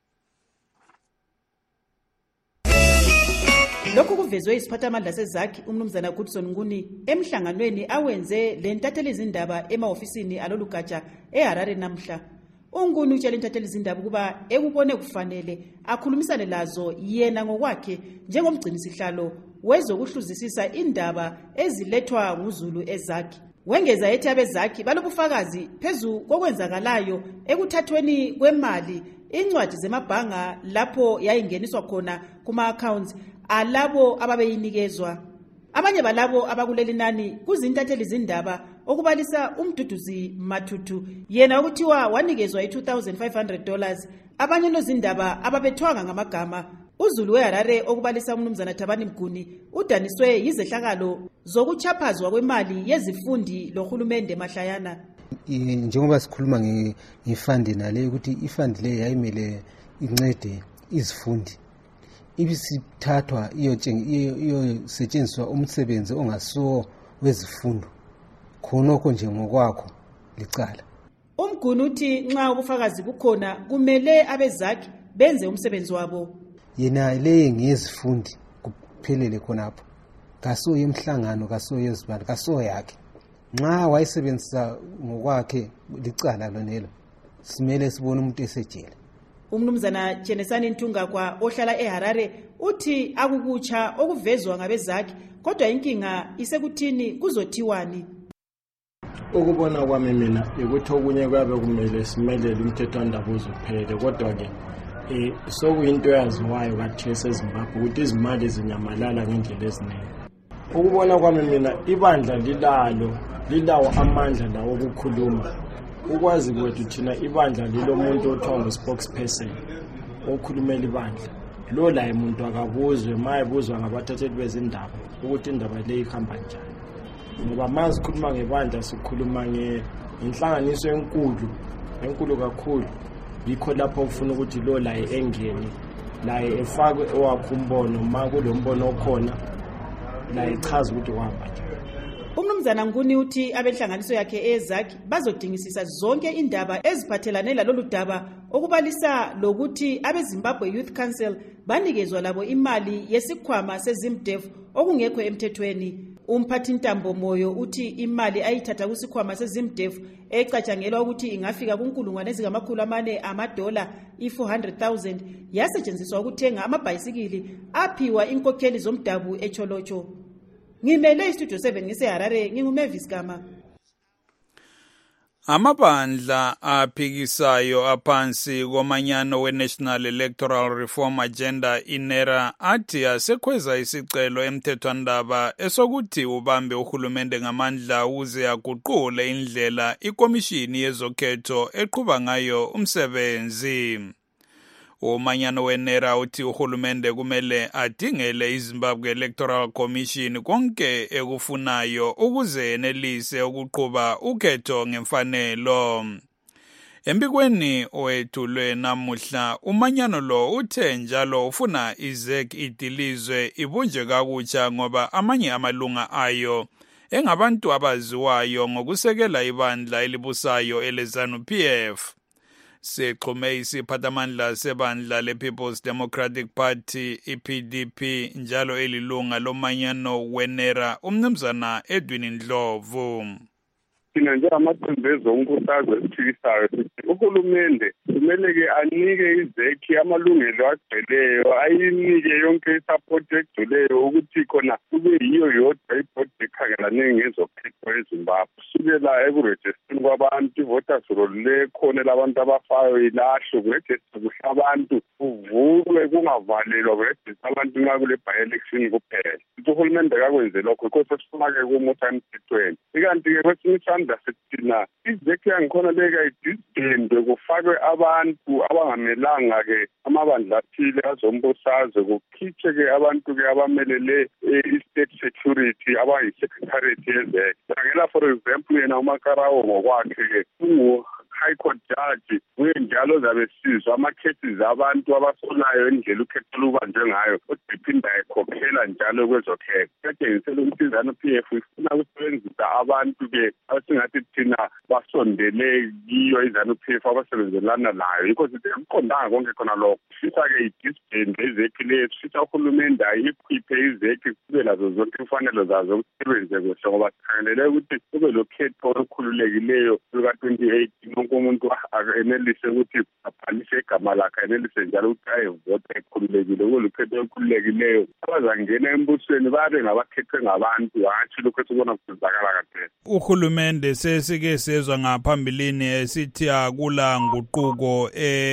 Lokhu kuvezwe isiphathamandla sezakhi uMnumzana Goodson Nguni emhlanganweni awenze lentatheli izindaba emaofisini alolugatsha eHarare namhla. Unguni utshela intatheli izindaba kuba ekubone kufanele akhulumisane lazo yena ngokwakhe njengomgcinisihlalo wezokuhluzisisa indaba ezilethwa nguZulu ezakhi. Wengeza ethi abezakhi balobufakazi phezu kokwenzakalayo ekuthathweni kwemali incwadi zemabhanga lapho yayingeniswa khona kuma-accounts alabo ababeyinikezwa. Abanye balabo abakuleli nani kuzintatheli izindaba okubalisa uMduduzi Mathutu yena ukuthiwa wanikezwa $2,500. Abanye nozindaba ababethwanga ngamagama uZulu weHarare okubalisa uMnumzana Thabani Mguni udaniswe yizehlakalo zokuchaphazwa kwemali yezifundi lohulumende mahlayana. Njengoba sikhuluma ngefund nale ukuthi ifund le yayimele incede izifundi ibisithathwa iyosetshenziswa umsebenzi ongasuwo wezifundo khonokho nje ngokwakho licala. Umguni uthi nxa ubufakazi bukhona kumele abezakhi benze umsebenzi wabo. Yena le ngezifundi kuphelele khonapho. Kasuye emhlangano, kasuye ezibani, kasuye yakhe. Nxa wayesebenzisa ngokwakhe licala lonelo, simele sibone umuntu esejele. Umnumzana Chenesani Ntungakwa ohlala eHarare uthi akukutsha okuvezwa ngabezakhi kodwa inkinga isekuthini kuzothiwani. Ukubona kwami mina ukuthi okunye kwabe kumele simelele umthethwandaba uzophele kodwa ke sokuyinto yaziwayo kathi eseZimbabwe ukuthi izimali zinyamalala ngendlela eziningi. Ukubona kwami mina ibandla lilawo amandla lawo okukhuluma. Ukwazi kwethu thina ibandla lilomuntu othiwa ngu-spokesperson okhulumela ibandla. Lo la umuntu akabuzwe mayebuzwa ngabathatheli bezindaba ukuthi indaba le ihamba njani, ngoba manje sikhuluma ngebandla sikhuluma ngenhlanganiso enkulu kakhulu. Yikho lapho ufuna ukuthi lo laye engene laye efakwe owakhe umbono, ma kulo mbono okhona laye ichaza ukuthi uhamba njani. Umnumzana Nguni uthi abenhlanganiso yakhe ezakhi bazodingisisa zonke indaba eziphathelane lalolu daba, okubalisa lokuthi abeZimbabwe Youth Council banikezwa labo imali yesikhwama seZimDev okungekho emthethweni. Umphathintambo Moyo uthi imali ayithatha kusikhwama seZimDev ecatshangelwa ukuthi ingafika $400,000 i400,000 yasetshenziswa ukuthenga amabhayisikili aphiwa inkokheli zomdabu eCholocho. Ngimele iStudio 7 ngiseHarare, nginguMavis Gama. Amabandla aphikisayo aphansi komanyano we-National Electoral Reform Agenda INERA athi asekhweza isicelo emthethwandaba esokuthi ubambe uhulumende ngamandla ukuze aguqule indlela ikomishini yezokhetho eqhuba ngayo umsebenzi. Umanyano we-NERA uthi uhulumende kumele adingele iZimbabwe Electoral Commission konke ekufunayo ukuze enelise ukuqhuba ukhetho ngemfanelo. Embikweni owethulwe namuhla, umanyano lo uthe njalo ufuna iZEC idilizwe ibunjwe kakutsha ngoba amanye amalunga ayo engabantu abaziwayo ngokusekela ibandla elibusayo eleZANU-PF. Sexhume isiphathamandla sebandla le-People's Democratic Party iPDP njalo elilunga lomanyano we-NERA umnumzana Edwin Ndlovu. Thina njengamaqembu ezonkuthazo esithikisayo sithi uhulumende kumele-ke anike iZEC amalungelo agcweleyo, ayinike yonke isapoti egcweleyo ukuthi khona kube yiyo yodwa ibhodi ekhangelane ngezokhetho eZimbabwe. Kusukela ekurejistrini kwabantu, ivoters roll lekhona labantu abafayo ilahlwe, kurejista kuhle abantu, kuvulwe kungavalelwa, kurejista abantu nxa kule by-election kuphela. Uhulumende kakwenze lokho, yikho sesifuna-ke kumusa emthethweni. Ikanti-ke kwesinye isandla sithina iZEC yangikhona leka idisbandwe kufakwe abantu abangamelanga-ke amabandla athile azombusazwe, kukhitshwe-ke abantu-ke abamelele i-state security abayi-secretariat yeZEC. Khangela for example yena uMakarawo ngokwakhe-ke high court judge njalo ozabe sizwa ama-cases abantu abasolayo indlela ukhetho lubanjwe ngayo, odiphinda ekhokhela njalo kwezokhetho. Kuyatshengisela ukuthi iZANU-PF ifuna ukusebenzisa abantu-ke asingathi thina basondele kiyo iZANU-PF abasebenzelana layo. Yikho sithi akuqondanga konke khona lokho. Sifisa-ke idisband iZEC leyo, sifisa uhulumende ayikhiphe iZEC kube lazo zonke imfanelo zazo ukusebenze kuhle, ngoba sikhangelele ukuthi kube lokhetho olukhululekileyo luka-2018 umuntu enelise ukuthi abhalise igama lakhe, enelise njalo ukuthi ayevota ekhululekile. Kulukhetho olukhululekileyo, abazangena embusweni babe ngabakhethwe ngabantu, hatshi lokho esibona kusizakala kakhulu. Uhulumende sesike sezwa ngaphambilini esithi akula nguquko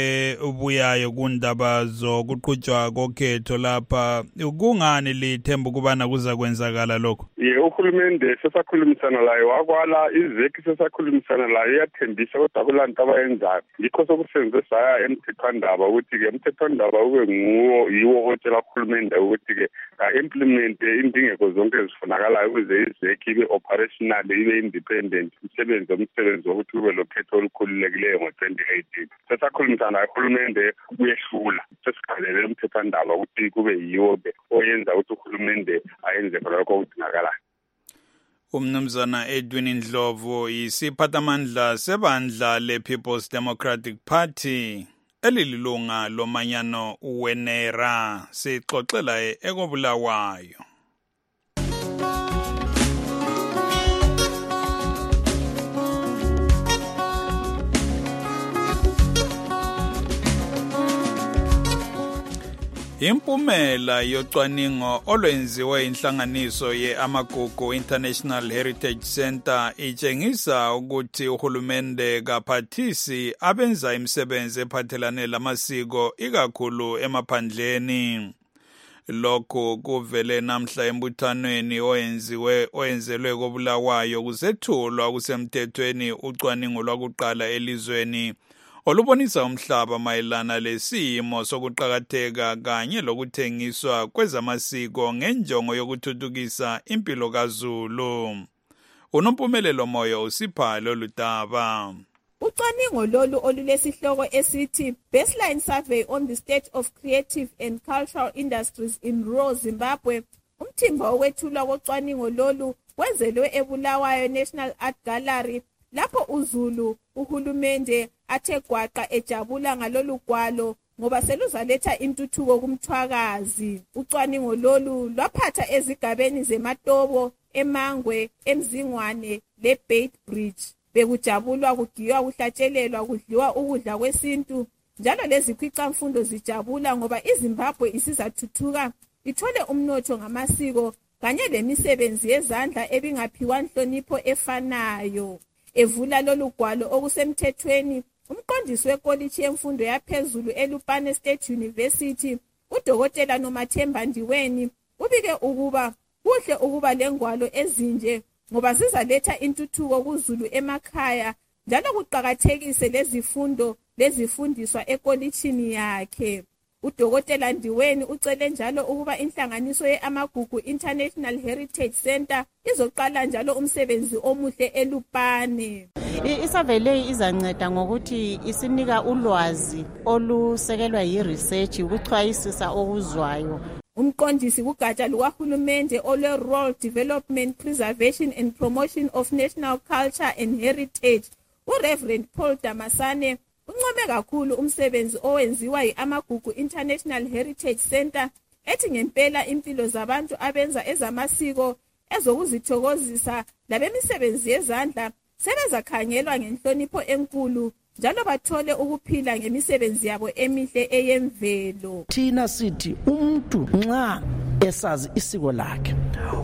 ebuyayo kundaba zokuqhutshwa kokhetho lapha. Kungani lithemba ukubana kuza kwenzakala lokho? Uhulumende sesakhulumisana layo, wakwala iZEC sesakhulumisana layo, iyathembisa kodwa kulanto abayenzayo. Yikho sokusenze saya emthethwandaba ukuthi-ke umthethwandaba ube yiwo otshela uhulumende ukuthi-ke implement indingeko zonke ezifunakalayo ukuze iZEC ibe operational, ibe independent, umsebenzi wokuthi kube lokhetho olukhululekileyo ngo-2018. Sesakhulumisana naye uhulumende kuyehlula, sesikhalele umthethwandaba ukuthi kube yiwo-ke oyenza ukuthi uhulumende ayenze lokho okudingakalayo. Umnumzana Edwin Ndlovu yisiphathamandla sebandla le-People's Democratic Party elilunga lomanyano we-NERA, sixoxela ekobulawayo. Impumela yocwaningo olwenziwe inhlanganiso ye-Amagugu International Heritage Center itshengisa ukuthi uhulumende kaphathisi abenza imisebenzi ephathelane lamasiko ikakhulu emaphandleni. Lokho kuvele namhla embuthanweni oyenzelwe kobulawayo kusethulwa kusemthethweni ucwaningo lwakuqala elizweni olubonisa umhlaba mayelana lesimo sokuqhakatheka kanye lokuthengiswa kwezamasiko ngenjongo yokuthuthukisa impilo kaZulu. Unompumelelo Moyo usipha lolu daba. Ucwaningo lolu olulesihloko esithi Baseline Survey on the State of Creative and Cultural Industries in Rural Zimbabwe, umthimba owethulwa kocwaningo lolu wenzelwe eBulawayo National Art Gallery lapho uZulu uhulumende athe gwaqa ejabula ngalolu gwalo ngoba seluzaletha intuthuko kumthwakazi. Ucwaningo lolu lwaphatha ezigabeni zeMatobo, eMangwe, eMzingwane leBeitbridge. Bekujabulwa, kugiywa, kuhlatshelelwa, kudliwa ukudla kwesintu, njalo lezikhwicamfundo zijabula ngoba iZimbabwe isizathuthuka ithole umnotho ngamasiko kanye lemisebenzi yezandla ebingaphiwa inhlonipho efanayo. Evula lolu gwalo okusemthethweni, umqondisi wekolitshi yemfundo yaphezulu eLupane State University, uDokotela Nomathemba Ndiweni, ubike ukuba kuhle ukuba lengwalo ezinje ngoba zizaletha intuthuko kuZulu emakhaya njalo kuqhakathekise lezifundo lezifundiswa ekolitshini yakhe. Udokotela Ndiweni ucele njalo ukuba inhlanganiso ye-Amagugu International Heritage Center izoqala njalo umsebenzi omuhle eLupane. Isurvey leyi izanceda ngokuthi isinika ulwazi olusekelwa yi-research ukuchwayisisa okuzwayo. Umqondisi kugatsha lukahulumende olwe-Rural Development, Preservation and Promotion of National Culture and Heritage, uReverend Paul Damasane, uncome kakhulu umsebenzi owenziwa yi-Amagugu International Heritage Center ethi ngempela impilo zabantu abenza ezamasiko ezokuzithokozisa labemisebenzi yezandla sebezakhangelwa ngenhlonipho enkulu njalo bathole ukuphila ngemisebenzi yabo emihle eyemvelo. Thina sithi umuntu nxa esazi isiko lakhe,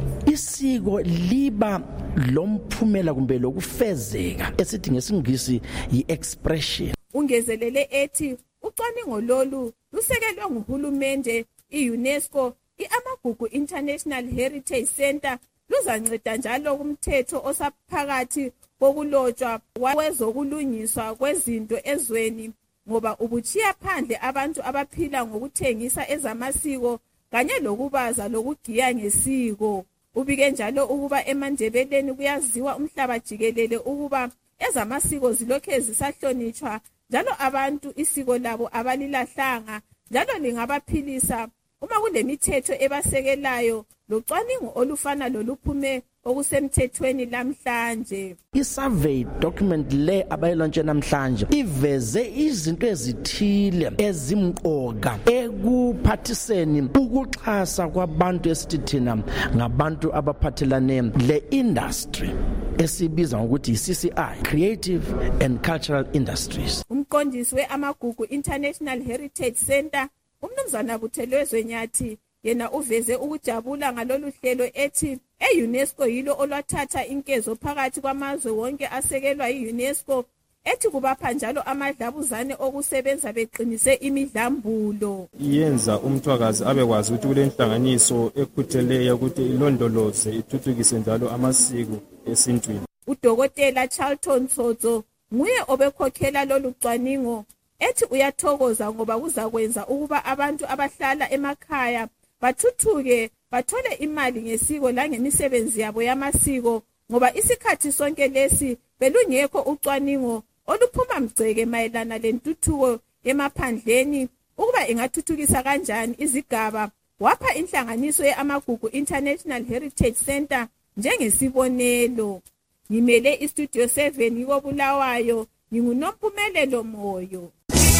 isiko liba lomphumela kumbe lokufezeka esithi ngesingisi yi-expression. Ungezelele ethi ucwaningo lolu lusekelwe nguhulumende, i-UNESCO, i-Amagugu International Heritage Center luzanceda njalo kumthetho osaphakathi kokulotshwa kwezokulungiswa kwezinto ezweni ngoba ubuchiya phandle abantu abaphila ngokuthengisa ezamasiko kanye lokubaza lokugiya ngesiko. Ubike njalo ukuba eMandebeleni kuyaziwa umhlaba jikelele ukuba ezamasiko zilokhe zisahlonitshwa njalo abantu isiko labo abalilahlanga njalo lingabaphilisa uma kulemithetho ebasekelayo locwaningo olufana loluphume okusemthethweni lamhlanje. I-survey document le abayilontshe namhlanje iveze izinto ezithile ezimqoka ekuphathiseni ukuxhasa kwabantu esithi thina ngabantu abaphathelane le-industry esibiza ngokuthi yi-CCI, Creative and Cultural Industries. Umqondisi we-Amagugu International Heritage Center, uMnumzana Buthelezwe Nyathi, yena uveze ukujabula ngalolu hlelo ethi e-UNESCO yilo olwathatha inkezo phakathi kwamazwe wonke asekelwa yi-UNESCO ethi kubapha njalo amadlabuzane okusebenza beqinise imidlambulo. Yenza umthwakazi abekwazi ukuthi kule nhlanganiso ekhutheleyo ukuthi ilondoloze ithuthukise njalo amasiko esintwini. Udokotela Charlton Tsotso nguye obekhokhela lolu cwaningo ethi uyathokoza ngoba kuzakwenza ukuba abantu abahlala emakhaya bathuthuke bathole imali ngesiko langemisebenzi yabo yamasiko ngoba isikhathi sonke lesi belungekho ucwaningo oluphuma mgceke mayelana lentuthuko emaphandleni ukuba ingathuthukisa kanjani izigaba. Wapha inhlanganiso ye-Amagugu International Heritage Center njengesibonelo. Ngimele iStudio 7 yikoBulawayo, nginguNompumelelo Moyo.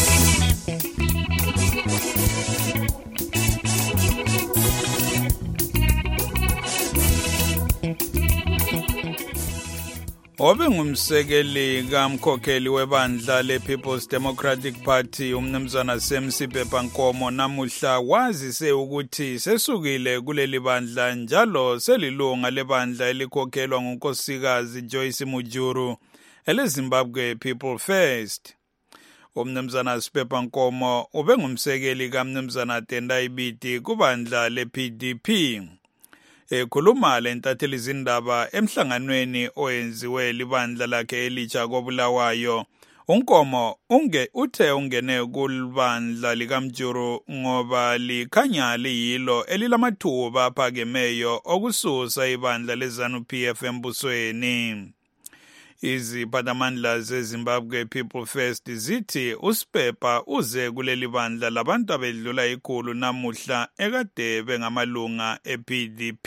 Obe ngumsekeli kamkhokheli webandla le-People's Democratic Party umnumzana Semsipe Pankomo namuhla wazise ukuthi sesukile kuleli bandla njalo selilunga lebandla elikhokhelwa ngunkosikazi Joyce Mujuru eleZimbabwe People First. Umnumzana Sipepa Nkomo ube ngumsekeli kamnumzana Tendai Biti kubandla le-PDP. Ekhuluma lentatheli izindaba emhlanganweni oyenziwe libandla lakhe elitsha koBulawayo, uNkomo uthe ungene kulibandla likaMjuru ngoba likhanya liyilo elilamathuba aphakemeyo okususa ibandla leZANU-PF embusweni. Iziphathamandla zeZimbabwe People First zithi uSpepa uze kuleli bandla labantu abedlula 100 namuhla ekade bengamalunga ePDP.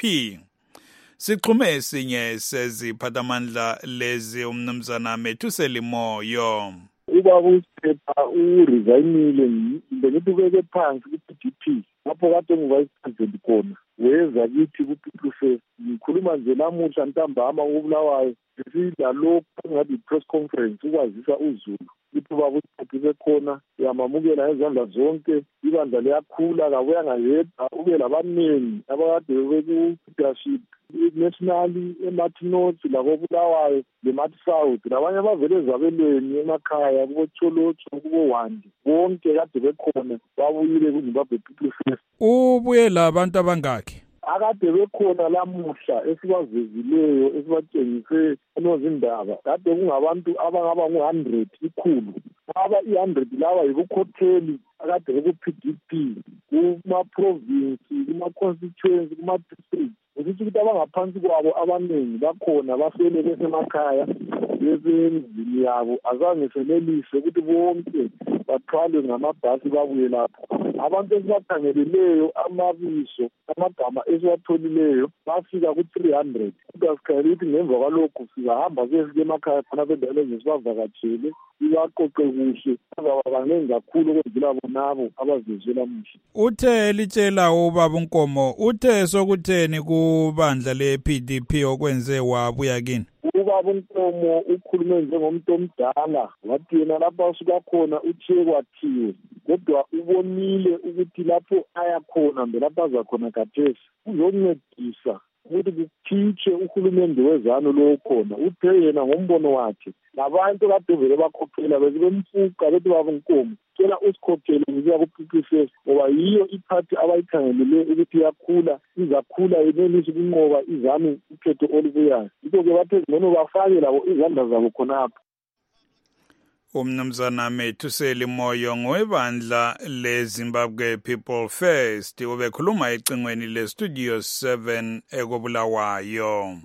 Sixhume esinye seziphathamandla lezi umnumzana Methuseli Moyo. Ubaba uSpepa uresignile ngithi ubeke phansi ku-PDP lapho kade ngu-vice president khona weza kithi ku-People First. Ngikhuluma nje namuhla ntambama uBulawayo sisida lokhu ngathi press conference ukwazisa uZulu ukuthi ubaba uSpepa bekhona uyamamukela ngezandla zonke ibandla liyakhula kabuya ngayedwa ube labanengi abakade beku-leadership nationally eMathi North lakobulawayo leMathi South labanye abavele ezabelweni emakhaya kuboCholotsho kuboWandi bonke kade bekhona babuyile kuZimbabwe People First. Ubuye labantu abangaki? Akade bekhona lamuhla esibavezileyo esibatshengise enozindaba kade kungabantu abangaba ngu-100 ikhulu aba i-100 laba yibukhotheli akade beku-PDP kuma-province kuma-constituency kuma-district ukuthi ukuthi abangaphansi kwabo abaningi bakhona basele besemakhaya besendlini yabo azange senelise ukuthi bonke bathwalwe ngamabhasi babuye lapho. Abantu esibakhangeleleyo amabizo amagama esiwatholileyo bafika ku-300 kodwa sikhangela ukuthi ngemva kwalokhu sizahamba kuyefika emakhaya khona bendaweni ezisibavakatshele sibaqoqe kuhle bazaba banengi kakhulu okwedlula bonabo abavezwe lamuhla. Uthe litshela ubaba uNkomo uthe sokutheni kubandla le-PDP okwenze wabuya kini? Ubaba uNkomo ukhulume njengomuntu omdala wathi yena lapho asuka khona uthiye kwathiwe kodwa ubonile ukuthi lapho aya khona mbe lapho azakhona kathesi uzoncedisa ukuthi kukhitshwe uhulumende wezanu lo khona. Uthe yena ngombono wakhe labantu kade vele bakhokhela bezibemfuqa bethi baba uNkomo cela usikhokhele ngiya ku-People First ngoba yiyo iphathi abayikhangelele ukuthi iyakhula izakhula yenelise ukunqoba izanu ukhetho olubuyayo. Yikho-ke bathe ngcono bafake labo izandla zabo khonapho. Umnumzana Methuseli Moyo ngowebandla leZimbabwe People First ubekhuluma ecingweni leStudio 7 ekobulawayo.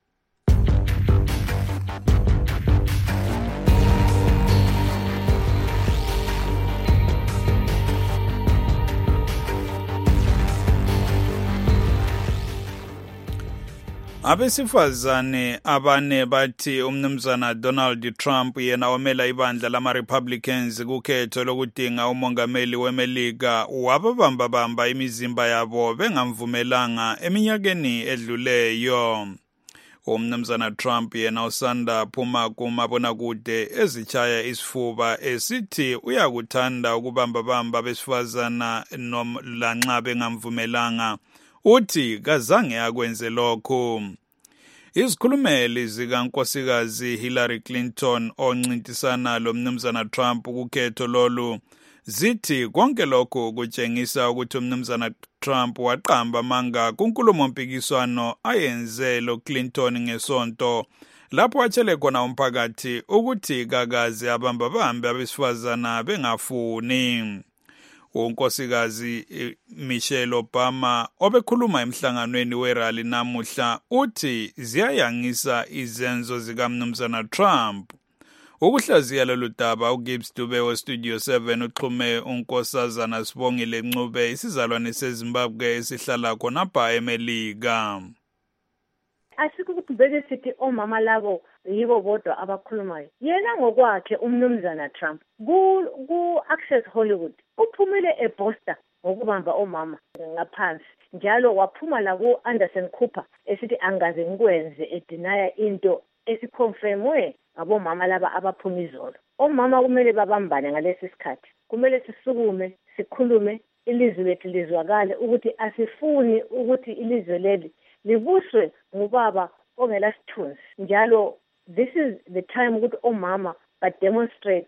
Abesifazane abane bathi umnumzana Donald Trump yena omela ibandla lama-Republicans kukhetho lokudinga umongameli weMelika wababamba imizimba yabo bengamvumelanga eminyakeni edluleyo. Umnumzana Trump yena usanda phuma kumabonakude ezichaya isifuba esithi uyakuthanda ukubamba besifazana lanxa bengamvumelanga. Uthi kazange akwenze lokho. Izikhulumeli zikankosikazi Hillary Clinton oncintisana lomnumzana Trump kukhetho lolu zithi konke lokho kutshengisa ukuthi umnumzana Trump waqamba amanga kunkulumo mpikiswano ayenze lo Clinton ngesonto lapho atshele khona umphakathi ukuthi kakaze abambabambe abesifazana bengafuni. unkosikazi Michelle Obama obekhuluma emhlanganweni werally namuhla uthi ziyayangisa izenzo zikaMnumzana Trump. Ukuhlaziya lolu daba uGibbs Dube weStudio 7 uxhume unkosazana Sibongile Ncube isizalwane seZimbabwe esihlala khonapha eMelika. Asikuthi beke sithi omama labo yibo bodwa abakhulumayo. Yena ngokwakhe umnumzana Trump ku Access Hollywood uphumile eBoston ngokubamba omama ngaphansi. Njalo waphuma la ku Anderson Cooper esithi angaze ngikwenze edinaya into esiconfirmwe ngabomama laba abaphuma izolo. Omama kumele babambane ngalesi sikhathi. Kumele sisukume sikhulume ilizwe lethu lizwakale ukuthi asifuni ukuthi ilizwe leli libuswe ngubaba ongela sithunzi. Njalo this is the time ukuthi omama bademonstrate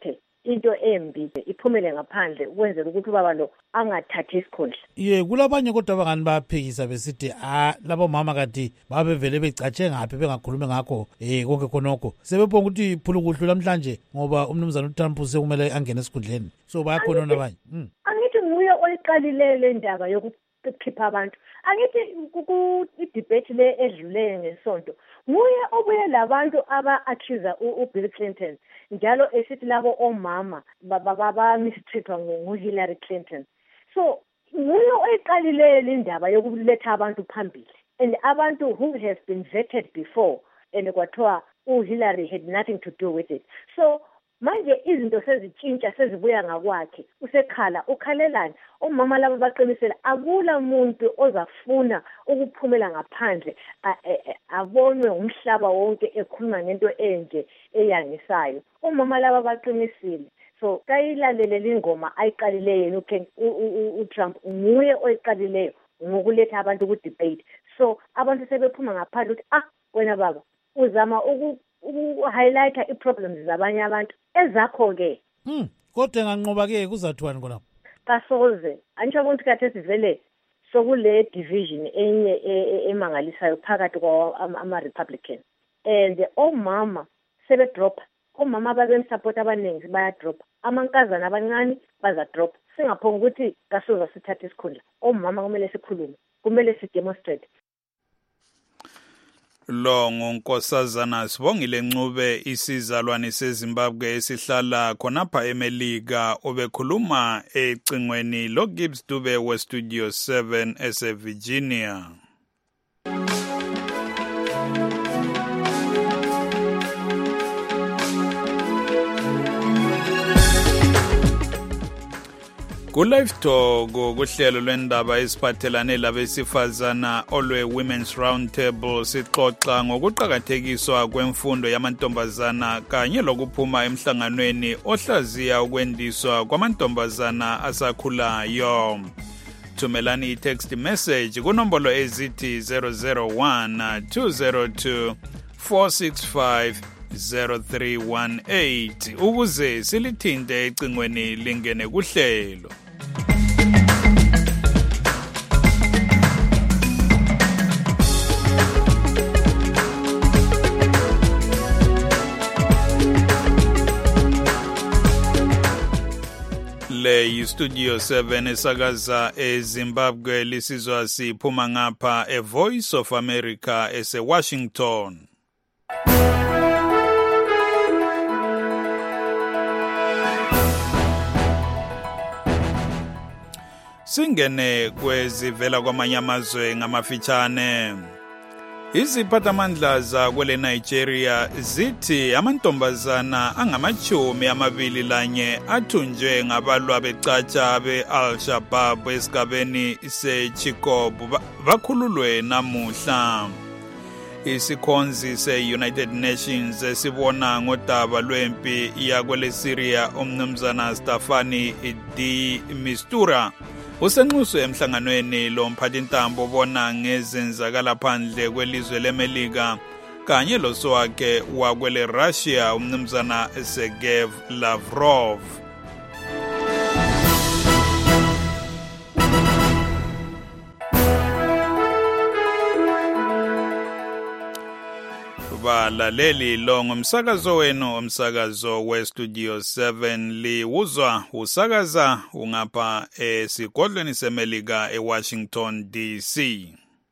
into embi iphumele ngaphandle ukwenzela ukuthi ubaba lo angathathi isikhundla. Kulabanye kodwa abangani bayaphikisa besithi labo mama kati babevele becatshe ngaphi bengakhulumi ngakho konke khonokho sebebonga ukuthi phula ukuhlu namhlanje ngoba umnumzana uTrump sekumele angene esikhundleni so bayakhona nabanye. Angithi nguye oyiqalile le ndaba yokukhipha abantu. Angithi i-debate le edluleyo ngesonto nguye obuye labantu aba-accuser uBill Clinton njalo esithi labo omama bamistreatwa nguHillary Clinton. So nguye oyiqalile le ndaba yokuletha abantu phambili and abantu who has been vetted before and kwathiwa uHillary had nothing to do with it. So manje izinto sezitshintsha sezibuya ngakwakhe ukhalelani omama laba baqinisela akula muntu ozafuna ukuphumela ngaphandle abonwe umhlaba wonke ekhuluma ngento enje eyangisayo. Omama laba baqinisile so kayilalele ingoma ayiqalileyo uTrump nguye oyiqalileyo ngokuletha abantu ku debate. So abantu sebephuma ngaphandle ukuthi wena baba uzama highlighta i-problems zabanye abantu ezakho-ke. Kodwa enganqoba-ke kuzathiwani khonapho? Kasoze angisho ukuthi kathi sivele sokule division enye emangalisayo phakathi ama-Republican and omama sebedropa. Omama babemsupport abaningi bayadropa, amankazana abancane bazadropa. Singaphonga ukuthi kasoze sithathe isikhundla. Omama kumele sikhulume, kumele sidemonstrate. Lo ngunkosazana Sibongile Ncube isizalwane seZimbabwe esihlala khonapha eMelika obekhuluma ecingweni lo Gibbs Dube we Studio 7 eseVirginia. Ku-Live Talk kuhlelo lwendaba eziphathelane labesifazana olwe Women's Roundtable sixoxa ngokuqakathekiswa kwemfundo yamantombazana kanye lokuphuma emhlanganweni ohlaziya ukwendiswa kwamantombazana asakhulayo. Thumelani i-text message kunombolo ezithi 001 202 465 0318 ukuze silithinte ecingweni lingene kuhlelo. Le Studio 7 esakaza eZimbabwe lisizwa siphuma ngapha eVoice of America eseWashington. Singene kwezivela kwamanye amazwe ngamafitshane. Iziphathamandla zakwele Nigeria zithi amantombazana angama-21 athunjwe ngabalwa becatsha be-Al-Shabaab esigabeni seChibok bakhululwe namuhla. Isikhonzi se-United Nations esibona ngodaba lwempi yakwele Syria umnumzana Staffan de Mistura usenxuswe emhlanganweni lo mphathintambo obona ngezenzakala phandle kwelizwe leMelika kanye losowakhe wakwele Russia umnumzana Sergey Lavrov. Balaleli lo ngumsakazo wenu umsakazo we Studio 7 liwuzwa usakaza ungapha esigodlweni seMelika eWashington DC.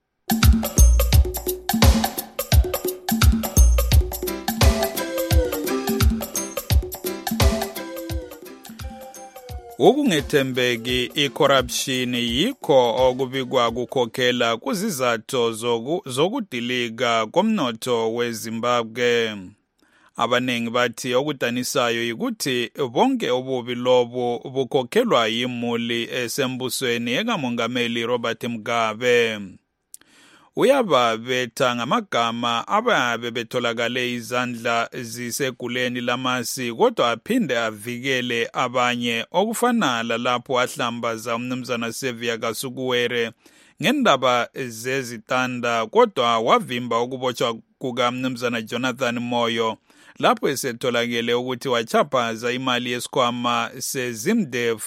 Ukungethembeki i-corruption yikho okubikwa kukhokhela kuzizathu zokudilika komnotho weZimbabwe. Abaningi bathi okudanisayo yikuthi bonke ububi lobo bukhokhelwa yimuli esembusweni ekamongameli Robert Mugabe. Uyababetha ngamagama ababe betholakale izandla ziseguleni lamasi kodwa aphinde avikele abanye okufana lapho ahlambaza umnumzana Sevia Kasukuwere ngendaba zezitanda kodwa wavimba ukubotshwa kuka umnumzana Jonathan Moyo lapho esetholakele ukuthi wachaphaza imali yesikhwama seZimDef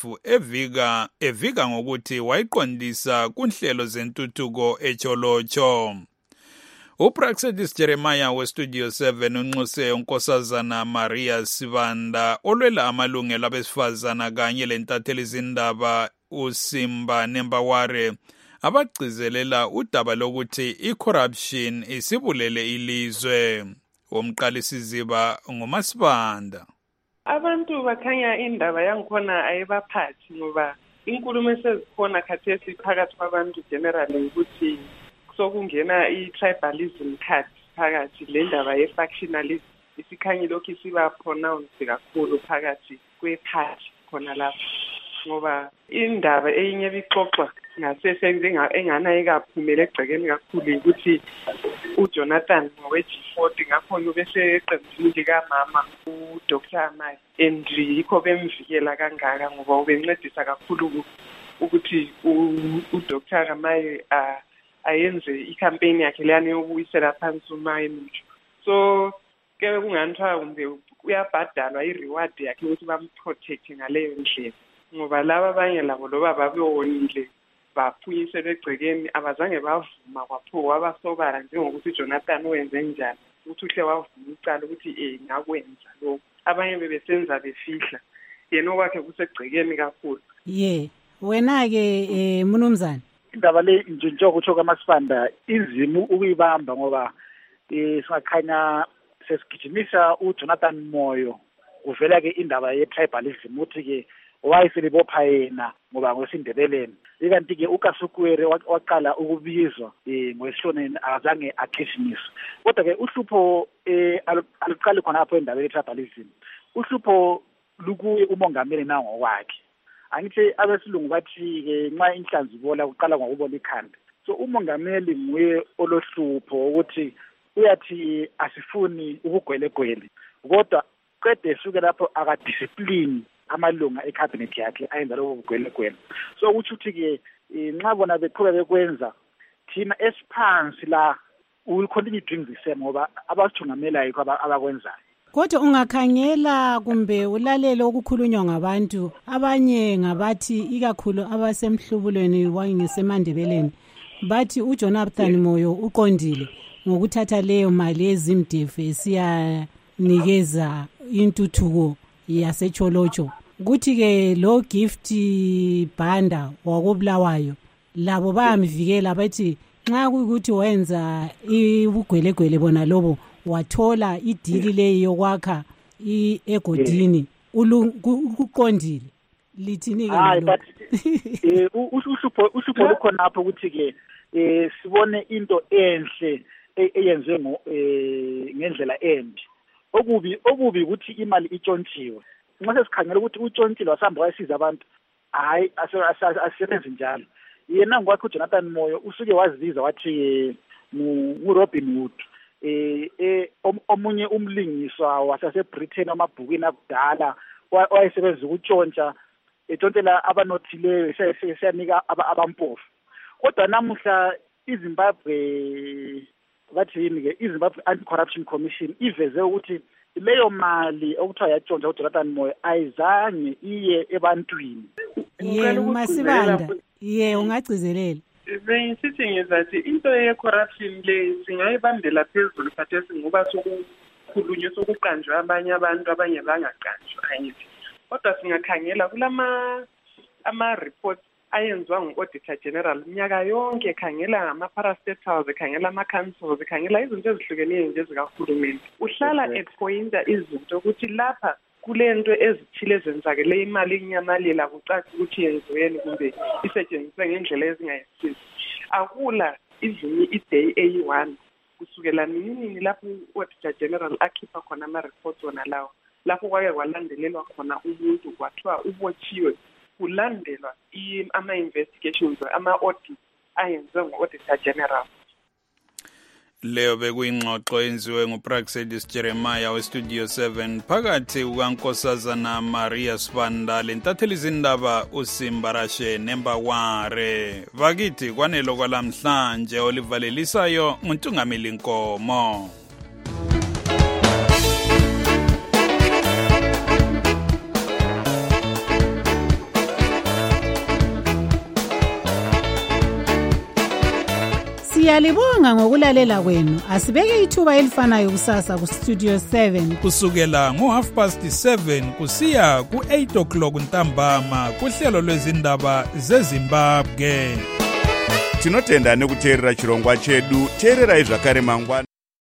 evika ngokuthi wayiqondisa kunhlelo zentuthuko eCholocho. Upraxedis Jeremiah weStudio 7 unxuse unkosazana Maria Sibanda olwela amalungelo abesifazana kanye lentatheli izindaba uSimba Nembaware abagcizelela udaba lokuthi icorruption isibulele ilizwe. Umqalisiziba nguMasibanda. Abantu bakhanya indaba yangikhona ayibaphathi ngoba inkulumo esezikhona khathesi phakathi kwabantu generally ukuthi sokungena i-tribalism card phakathi le ndaba ye-factionalism isikhanye lokhu isiba pronounced kakhulu phakathi kwe-party khona lapho ngoba indaba eyinye bixoxwa ngasese engana ekaphumela egcekeni kakhulu ukuthi uJonathan ngowe-G40 ngakhona ubese eqembini likamama uDr Amayi and yikho bemvikela kangaka ngoba ubencedisa kakhulu ukuthi uDr Amayi ayenze i-campaign yakhe leyani yokuyisela phansi uMayi Mutsho. So ke kunganithiwa kumbe uyabhadalwa i-reward yakhe ukuthi bamprotect ngaleyo ndlela ngoba laba abanye labo loba babewonile baphunyisela egcekeni abazange bavuma kwapho wabasobala njengokuthi Jonathan wenze njani ukuthi uhle wavuma ucala ukuthi ngakwenza lokho abanye bebesenza befihla yena okwakhe kusegcekeni kakhulu. Wena ke Mnumzane indaba le njengokuthi kaMasibanda inzimu ukuyibamba ngoba singakhanya sesigijimisa uJonathan Moyo kuvela ke indaba ye-tribalism uthi ke wayeselibopha yena ngoba ngwesindebeleni ikanti ke uKasukwere waqala ukubizwa ngwesishoneni azange akhishiniswe kodwa ke uhlupho aluqali khona apho indaba ye-tribalism uhlupho lukuye umongameli nango kwakhe angithi abesilungu bathi ke nxa inhlanzi ibola kuqala ngokubola ikhanda so umongameli nguye olohlupho ukuthi uyathi asifuni ubugwelegwele kodwa qede suke lapho akadiscipline amalunga ecabinet yakhe ayenza lokho bugwelegwele so ukuthi ke nxa bona beqhubeka bekwenza thina esiphansi la will continue doing the same ngoba abasithungamelayo abakwenzayo. Kodwa ungakhangela kumbe ulalele okukhulunywa ngabantu abanye ngabathi ikakhulu abasemhlubulweni wangesemandebeleni bathi uJonathan Moyo uqondile ngokuthatha leyo mali yeZimDef esiyanikeza intuthuko yaseCholocho kuthi ke lo gift banda wakobulawayo labo bayamvikela bathi nxa kuyikuthi wenza ubugwelegwele bona lobo wathola idili leyo yokwakha egodini ukuqondile lithini ke uhlupho lukhona apho ukuthi ke sibone into enhle eyenziwe ngendlela embi okubi ukuthi imali itshontshiwe nxa sesikhangela ukuthi utshontshile wasihamba wayisiza abantu hayi asisebenzi njalo yena ngokwakhe uJonathan Moyo usuke wazibiza wathi nguRobin Hood omunye umlingiswa waseBritain amabhukwini akudala wayesebenza ukutshontsha etshontshela abanothileyo siyanika abampofu kodwa namuhla iZimbabwe bathi yini ke iZimbabwe Anti-Corruption Commission iveze ukuthi leyo mali okuthiwa yatshontsha uJonathan Moyo ayizange iye ebantwini. Masibanda ungagcizelela bengisithi ngizathi into ye-corruption le singayibambela phezulu khathesi ngoba sokukhulunywa sokuqanjwa abanye abantu abanye bangaqanjwa angithi kodwa singakhangela ama-reports ayenziwa ngu-Auditor General minyaka yonke ekhangela ngama-parastatals ekhangela ama-councils ekhangela izinto ezihlukeneyo nje zikahulumeni uhlala ephoyinta izinto ukuthi lapha kule nto ezithile ezenzakele imali inyamalela kucaca ukuthi yenziweni kumbe isetshenziswe ngendlela ezingayisizi akula izinye i-day eyi-1 kusukela nini lapho u-Auditor General akhipha khona ama-reports wona lawo lapho kwake kwalandelelwa khona umuntu kwathiwa ubotshiwe kulandelwa ama-investigations ama-audit ayenziwe ngu-Auditor General. Leyo bekuyingxoxo enziwe nguPraxedis Jeremiah weStudio 7 phakathi kukankosazana Maria Sibanda lentatheli izindaba uSimbarashe Nembaware. Vakithi kwanelo kwalamhlanje olivalelisayo nguNtungameli Nkomo. Siyalibonga ngokulalela kwenu. Asibeke ithuba elifanayo kusasa ku Studio 7 kusukela ngo7:30 kusiya ku8:00 ntambama kuhlelo lwezindaba zeZimbabwe. Tinotenda nekuteerera chirongwa chedu. Teererai zvakare mangwana.